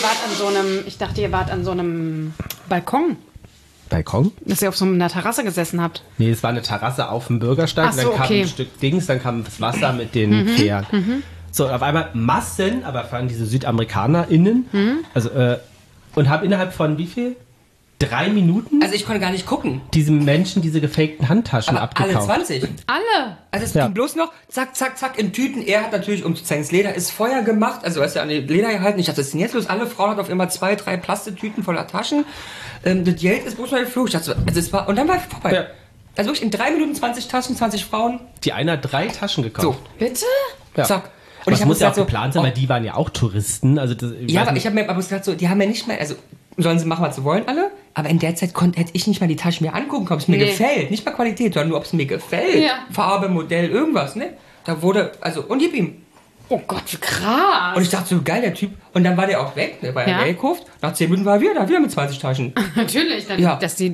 wart an so einem Balkon, Balkon. dass ihr auf so einer Terrasse gesessen habt. Nee, es war eine Terrasse auf dem Bürgersteig. Ach so, dann kam okay. ein Stück Dings, dann kam das Wasser mit den Fähren. So, auf einmal Massen, aber waren diese SüdamerikanerInnen. Also, und haben innerhalb von wie viel? 3 Minuten Also ich konnte gar nicht gucken. diesem Menschen diese gefakten Handtaschen Aber alle abgekauft. 20. Alle. Also es Ja. ging bloß noch, zack, zack, zack, in Tüten. Er hat natürlich, um zu zeigen, das Leder ist Feuer gemacht. Also er ist ja an die Leder gehalten. Ich dachte, das ist denn jetzt los? Alle Frauen hatten auf immer 2, 3 Plastetüten voller Taschen. Das Geld ist bloß noch geflogen. Ich dachte, so, also es war, und dann war es vorbei. Ja. Also wirklich in 3 Minuten 20 Taschen, 20 Frauen. Die eine hat 3 Taschen So, gekauft. Bitte? Ja. zack. Und das hab muss ja auch gesagt, geplant sein, oh, weil die waren ja auch Touristen. Also das, ja, weiß aber nicht- ich habe mir aber gesagt, so, die haben ja nicht mal, also sollen sie machen, was sie wollen, alle. Aber in der Zeit hätte ich nicht mal die Tasche mir angucken können, ob es mir Nee. gefällt. Nicht mal Qualität, sondern nur, ob es mir gefällt. Ja. Farbe, Modell, irgendwas, ne? Da wurde, also, und gib ihm. Oh Gott, wie krass. Und ich dachte so, geil, der Typ. Und dann war der auch weg, ne? War Ja. ja gekauft. Nach 10 Minuten war er wieder mit 20 Taschen. Natürlich, dann, Ja. dass die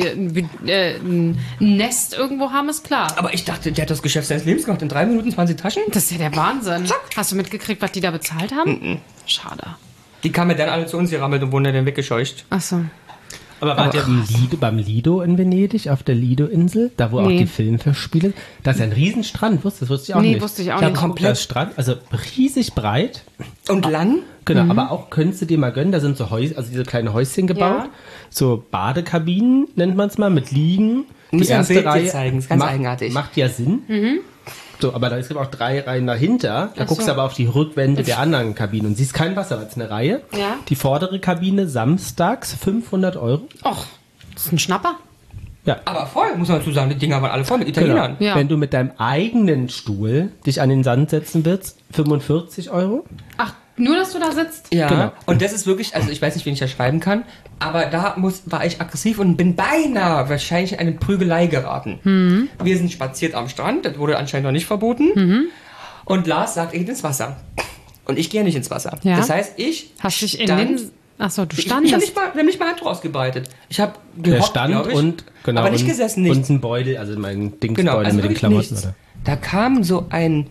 ein Nest irgendwo haben, ist klar. Aber ich dachte, der hat das Geschäft seines Lebens gemacht. In 3 Minuten 20 Taschen. Das ist ja der Wahnsinn. Zack. Hast du mitgekriegt, was die da bezahlt haben? Schade. Die kamen mir dann alle zu uns gerammelt und wurden dann weggescheucht. Ach so. Aber wart ihr beim Lido in Venedig, auf der Lido-Insel, da wo auch Nee. die Filmfestspiele, da ist ein Riesenstrand, das wusste ich auch Nee, nicht. wusste ich auch Da nicht. kommt der Strand, also riesig breit, Und lang? genau, aber auch könntest du dir mal gönnen, da sind so Häuschen, also diese kleinen Häuschen gebaut, Ja. so Badekabinen nennt man es mal, mit Liegen. Die Müssen wir ein erste Bild dir Reihe zeigen, ist ganz eigenartig. macht ja Sinn. So, aber da gibt auch 3 Reihen dahinter. Da Ach guckst so. du aber auf die Rückwände der anderen Kabinen und siehst kein Wasser, weil es eine Reihe. Ja. Die vordere Kabine samstags 500 €. Och, das ist ein Schnapper. Ja. Aber voll, muss man dazu sagen. Die Dinger waren alle voll mit Italienern. Ja. Wenn du mit deinem eigenen Stuhl dich an den Sand setzen willst, 45 €. Ach, nur, dass du da sitzt? Ja, Genau. und das ist wirklich, also ich weiß nicht, wen ich da schreiben kann, aber da war ich aggressiv und bin beinahe wahrscheinlich in eine Prügelei geraten. Wir sind spaziert am Strand, das wurde anscheinend noch nicht verboten. Und Lars sagt, er geht ins Wasser. Und ich gehe nicht ins Wasser. Ja. Das heißt, ich Hast dich in stand- den... Ach so, du Ich habe standest. nicht mal Handtuch ausgebreitet. Ich habe Der gehockt, Stand glaub ich, und, genau, aber nicht und, gesessen, nicht. und ein Beutel, also mein Dingsbeutel Genau, also mit den wirklich Klamotten. nichts. Oder? Da kam so ein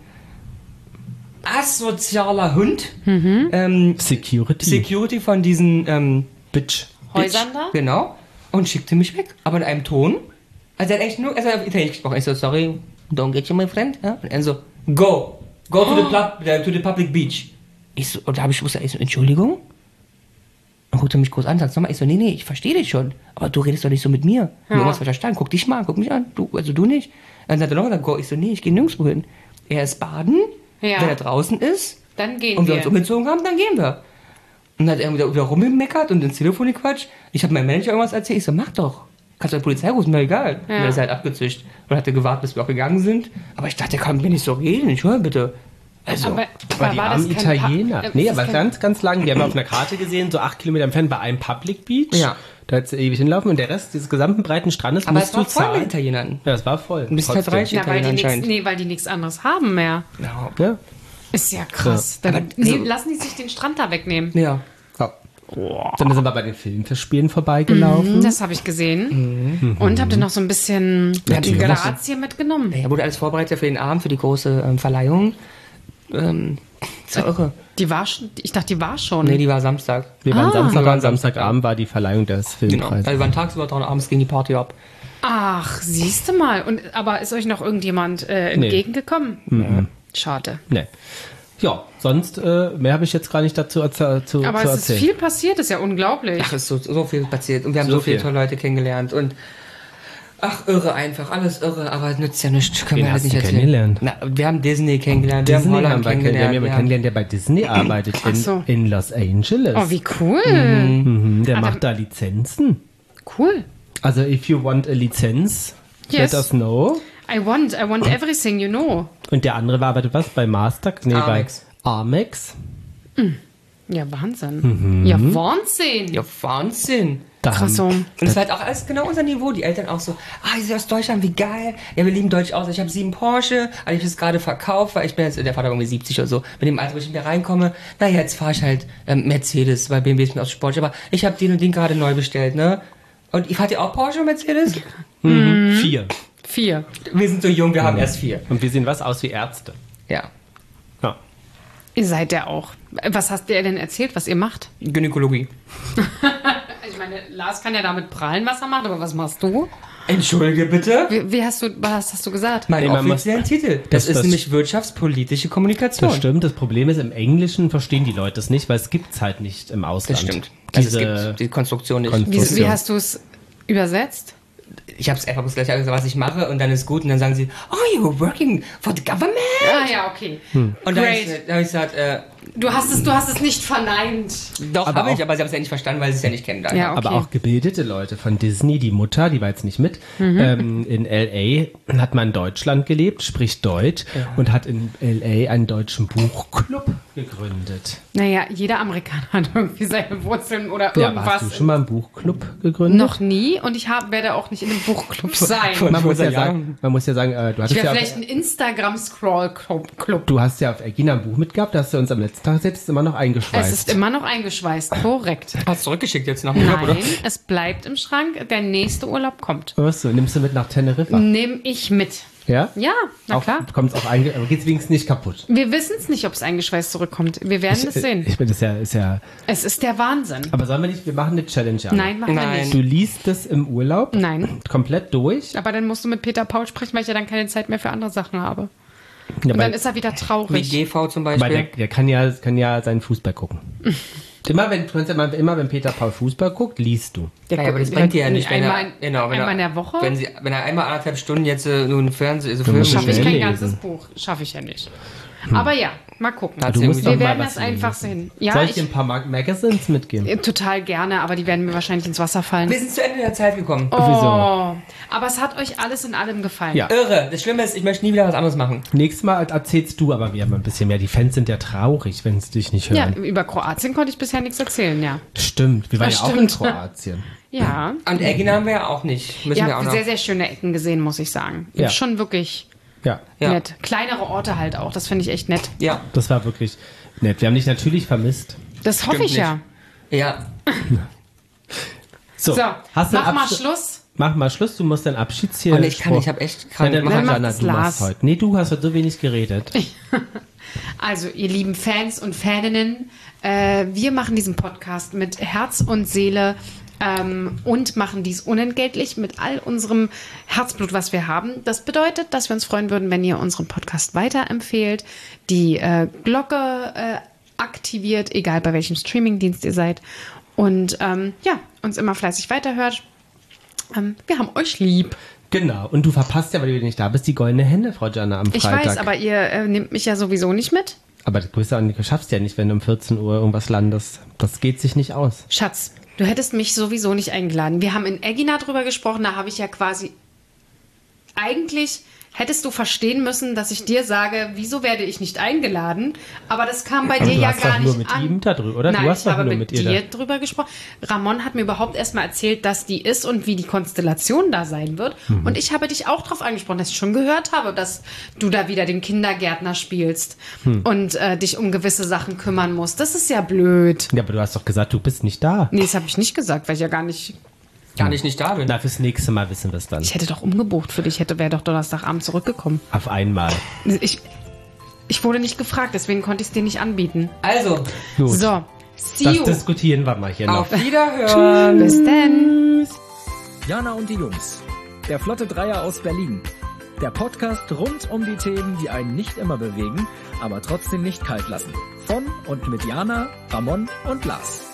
asozialer Hund, Security von diesen Bitch. Häusern da? Genau. Und schickte mich weg. Aber in einem Ton. Also er hat eigentlich nur, also er hat Italienisch gesprochen. Ich so, sorry, don't get you, my friend. Ja? Und er so, go to the public beach. Ich so, und da habe ich gewusst, ich so, Entschuldigung? Und guckt er mich groß an, sagt nochmal, ich so, nee, ich verstehe dich schon. Aber du redest doch nicht so mit mir. Ja. Irgendwas verstanden. Guck dich mal an, guck mich an. Du nicht. Dann hat er noch gesagt, go. Ich so, nee, ich gehe nirgendwo hin. Er ist baden. Ja. Wenn er draußen ist Dann gehen und wir wir. uns umgezogen haben, dann gehen wir. Und dann hat er wieder rumgemeckert und ins Telefon gequatscht. Ich habe meinem Manager irgendwas erzählt. Ich so, mach doch. kannst du die Polizei rufen, mir egal. Ja. Und er ist halt abgezischt und hatte gewartet, bis wir auch gegangen sind. Aber ich dachte, der kann mir nicht so reden, ich höre bitte. Also, Aber die war armen das kein Italiener. Ist Nee, das aber kein- ganz, ganz lang. Die haben auf einer Karte gesehen, so 8 Kilometer entfernt bei einem Public Beach. Ja. Da hättest du ewig hinlaufen und der Rest dieses gesamten breiten Strandes aber musst es war du voll mit zahlen. Italienern. Ja, es war voll. Du bist halt Trotzdem. reich. Ja, weil die nichts, anscheinend. nee, weil die nichts anderes haben mehr. Ja. Ja. Ist ja krass. Ja. Dann, Aber nee, so- lassen die sich den Strand da wegnehmen. Ja. Dann sind wir bei den Filmfestspielen vorbeigelaufen. Das habe ich gesehen. Und habt ihr noch so ein bisschen Natürlich. Grazie mitgenommen? Ja, wurde alles vorbereitet für den Abend, für die große Verleihung. Das war irre. Die war schon, ich dachte, die war schon. Nee, die war Samstag. Wir waren Samstag Wir waren und Samstagabend war die Verleihung des Genau. Filmpreises. Also wir waren tagsüber dran, abends ging die Party ab. Ach, siehst du mal. Aber ist euch noch irgendjemand entgegengekommen? Schade. Nee. Ja, sonst mehr habe ich jetzt gar nicht dazu zu Aber zu es ist erzählen. viel passiert, ist ja unglaublich. Ach, es ist so viel passiert. Und wir haben So so viele viel. tolle Leute kennengelernt. Und ach, irre einfach. Alles irre, aber nützt ja nichts. Können Wen wir halt hast nicht du erzählen. kennengelernt? Na, wir haben Disney kennengelernt. Disney wir haben Holland haben wir kennengelernt. Wir haben kennengelernt. kennengelernt, der bei Disney arbeitet Ach so. in Los Angeles. Oh, wie cool. Der Ah, macht da Lizenzen. Cool. Also, if you want a Lizenz, Yes. let us know. I want everything, you know. Und der andere war arbeitet was? Bei Master? Nee, Amex. bei Amex. Ja, Wahnsinn. Ja, Wahnsinn. Ja, Wahnsinn. Da Krass so. Und es war halt auch alles genau unser Niveau. Die Eltern auch so, ihr seid aus Deutschland, wie geil. Ja, wir lieben Deutsch aus. Ich habe 7 Porsche, aber ich habe es gerade verkauft, weil ich bin jetzt, der Vater war irgendwie 70 oder so. Mit dem Alter, wo ich nicht mehr reinkomme, naja, jetzt fahre ich halt Mercedes, weil BMW ist mir aus Sport. Aber ich habe den und den gerade neu bestellt, ne? Und ihr fahrt ja auch Porsche und Mercedes? 4. 4. Wir sind so jung, wir haben erst 4. Und wir sehen was aus wie Ärzte. Ja. Ja. Ihr seid ja auch. Was hast der denn erzählt, was ihr macht? Gynäkologie. Ich meine, Lars kann ja damit prahlen, was er macht, aber was machst du? Entschuldige bitte? Was hast du gesagt? Mein Nee, man offiziellen Titel. Das ist das- nämlich wirtschaftspolitische Kommunikation. Das stimmt. Das Problem ist, im Englischen verstehen die Leute es nicht, weil es gibt es halt nicht im Ausland. Das stimmt. Also Diese, es gibt die Konstruktion nicht. Wie hast du es übersetzt? Ich habe es einfach bloß gleich gesagt, was ich mache und dann ist gut und dann sagen sie, oh, you're working for the government? Ah ja, okay. Und dann habe Great. ich gesagt, Du hast es nicht verneint. doch, Aber habe ich, auch- aber sie haben es ja nicht verstanden, weil sie es ja nicht kennen. Ja, okay. aber auch gebildete Leute von Disney, die Mutter, die war jetzt nicht mit, in L.A. hat mal in Deutschland gelebt, spricht Deutsch und hat in L.A. einen deutschen Buchclub gegründet. Naja, jeder Amerikaner hat irgendwie seine Wurzeln oder Ja, irgendwas. aber hast du schon mal einen Buchclub gegründet? Noch nie und ich werde auch nicht in einem Buchclub sein. Man muss ja Ja. sagen, du Ich hattest wäre ja vielleicht ein Instagram-Scroll-Club. du hast ja auf Egina ein Buch mitgehabt, da hast du uns am letzten Tag selbst immer noch eingeschweißt. Es ist immer noch eingeschweißt, korrekt. Hast du zurückgeschickt jetzt nach dem Urlaub, oder? Nein, es bleibt im Schrank. Der nächste Urlaub kommt. Was so, nimmst du mit nach Teneriffa? Nehme ich mit. Ja? Ja, na klar. Kommt es auch aber geht's wenigstens nicht kaputt? Wir wissen es nicht, ob es eingeschweißt zurückkommt. Wir werden es sehen. Ich bin das ist ja. Es ist der Wahnsinn. Aber sollen wir nicht, wir machen eine Challenge an. Nein, machen wir Nein. nicht. Du liest das im Urlaub Nein. komplett durch. Aber dann musst du mit Peter Paul sprechen, weil ich ja dann keine Zeit mehr für andere Sachen habe. Ja, Und weil, dann ist er wieder Wie traurig. GV zum weil Beispiel. der kann ja seinen Fußball gucken. Immer wenn Peter Paul Fußball guckt, liest du. Der Ja, aber das guckt- bringt dir ja nicht, wenn einmal, er, genau, wenn einmal in er, der Woche. wenn er einmal 1,5 Stunden jetzt nur einen Fernsehen, also Film musst Schaffe ich schnell kein lesen. ganzes Buch. Schaffe ich ja nicht. Aber ja, mal gucken. Hat Du sie musst irgendwie- doch Wir mal werden was das einfach sehen. Ja, Soll ich dir ein paar Magazines mitgeben? total gerne, aber die werden mir wahrscheinlich ins Wasser fallen. Wir sind zu Ende der Zeit gekommen. Oh, Wieso? aber es hat euch alles in allem gefallen. Ja. Irre. Das Schlimme ist, ich möchte nie wieder was anderes machen. Nächstes Mal erzählst du aber wieder mal ein bisschen mehr. Die Fans sind ja traurig, wenn sie dich nicht Ja, hören. über Kroatien konnte ich bisher nichts erzählen, ja. Stimmt, wir waren Das ja auch in stimmt. Kroatien. Ja. Und Egina haben wir ja auch nicht. Müssen Ihr wir auch habt noch. sehr, sehr schöne Ecken gesehen, muss ich sagen. Ja. Schon wirklich Ja, Ja. nett. Kleinere Orte halt auch, das finde ich echt nett. Ja. das war wirklich nett. Wir haben dich natürlich vermisst. Das hoffe Stimmt ich ja. Ja. So, So, hast du mach einen mal Abschluss? Schluss. Mach mal Schluss, du musst deinen Abschieds Und ich kann, ich habe echt Ja, krank dann gemacht. mach macht Jana, es du machst Lars. heute. Nee, du hast heute so wenig geredet. Also, ihr lieben Fans und Faninnen, wir machen diesen Podcast mit Herz und Seele und machen dies unentgeltlich mit all unserem Herzblut, was wir haben. Das bedeutet, dass wir uns freuen würden, wenn ihr unseren Podcast weiterempfehlt, die Glocke aktiviert, egal bei welchem Streamingdienst ihr seid. Und ja, uns immer fleißig weiterhört. Wir haben euch lieb. Genau. Und du verpasst ja, weil du nicht da bist, die goldene Henne, Frau Jana, am Ich Freitag. weiß, aber ihr nehmt mich ja sowieso nicht mit. Aber du schaffst ja nicht, wenn du um 14 Uhr irgendwas landest. Das geht sich nicht aus. Schatz, Du hättest mich sowieso nicht eingeladen. Wir haben in Egina drüber gesprochen, da habe ich ja quasi... Eigentlich hättest du verstehen müssen, dass ich dir sage, wieso werde ich nicht eingeladen? Aber das kam bei dir ja gar nicht an. Du hast doch nur mit ihm darüber, oder? Nein, du hast doch nur mit dir drüber gesprochen. Ramon hat mir überhaupt erstmal erzählt, dass die ist und wie die Konstellation da sein wird. Und ich habe dich auch darauf angesprochen, dass ich schon gehört habe, dass du da wieder den Kindergärtner spielst und dich um gewisse Sachen kümmern musst. Das ist ja blöd. Ja, aber du hast doch gesagt, du bist nicht da. Nee, das habe ich nicht gesagt, weil ich ja gar nicht da bin. Na, fürs nächste Mal wissen wir es dann. Ich hätte doch umgebucht für dich, wäre doch Donnerstagabend zurückgekommen. Auf einmal. Ich wurde nicht gefragt, deswegen konnte ich es dir nicht anbieten. Also. Gut. So, see das you. Diskutieren wir mal hier noch. Auf Wiederhören. Bis denn. Jana und die Jungs. Der Flotte Dreier aus Berlin. Der Podcast rund um die Themen, die einen nicht immer bewegen, aber trotzdem nicht kalt lassen. Von und mit Jana, Ramon und Lars.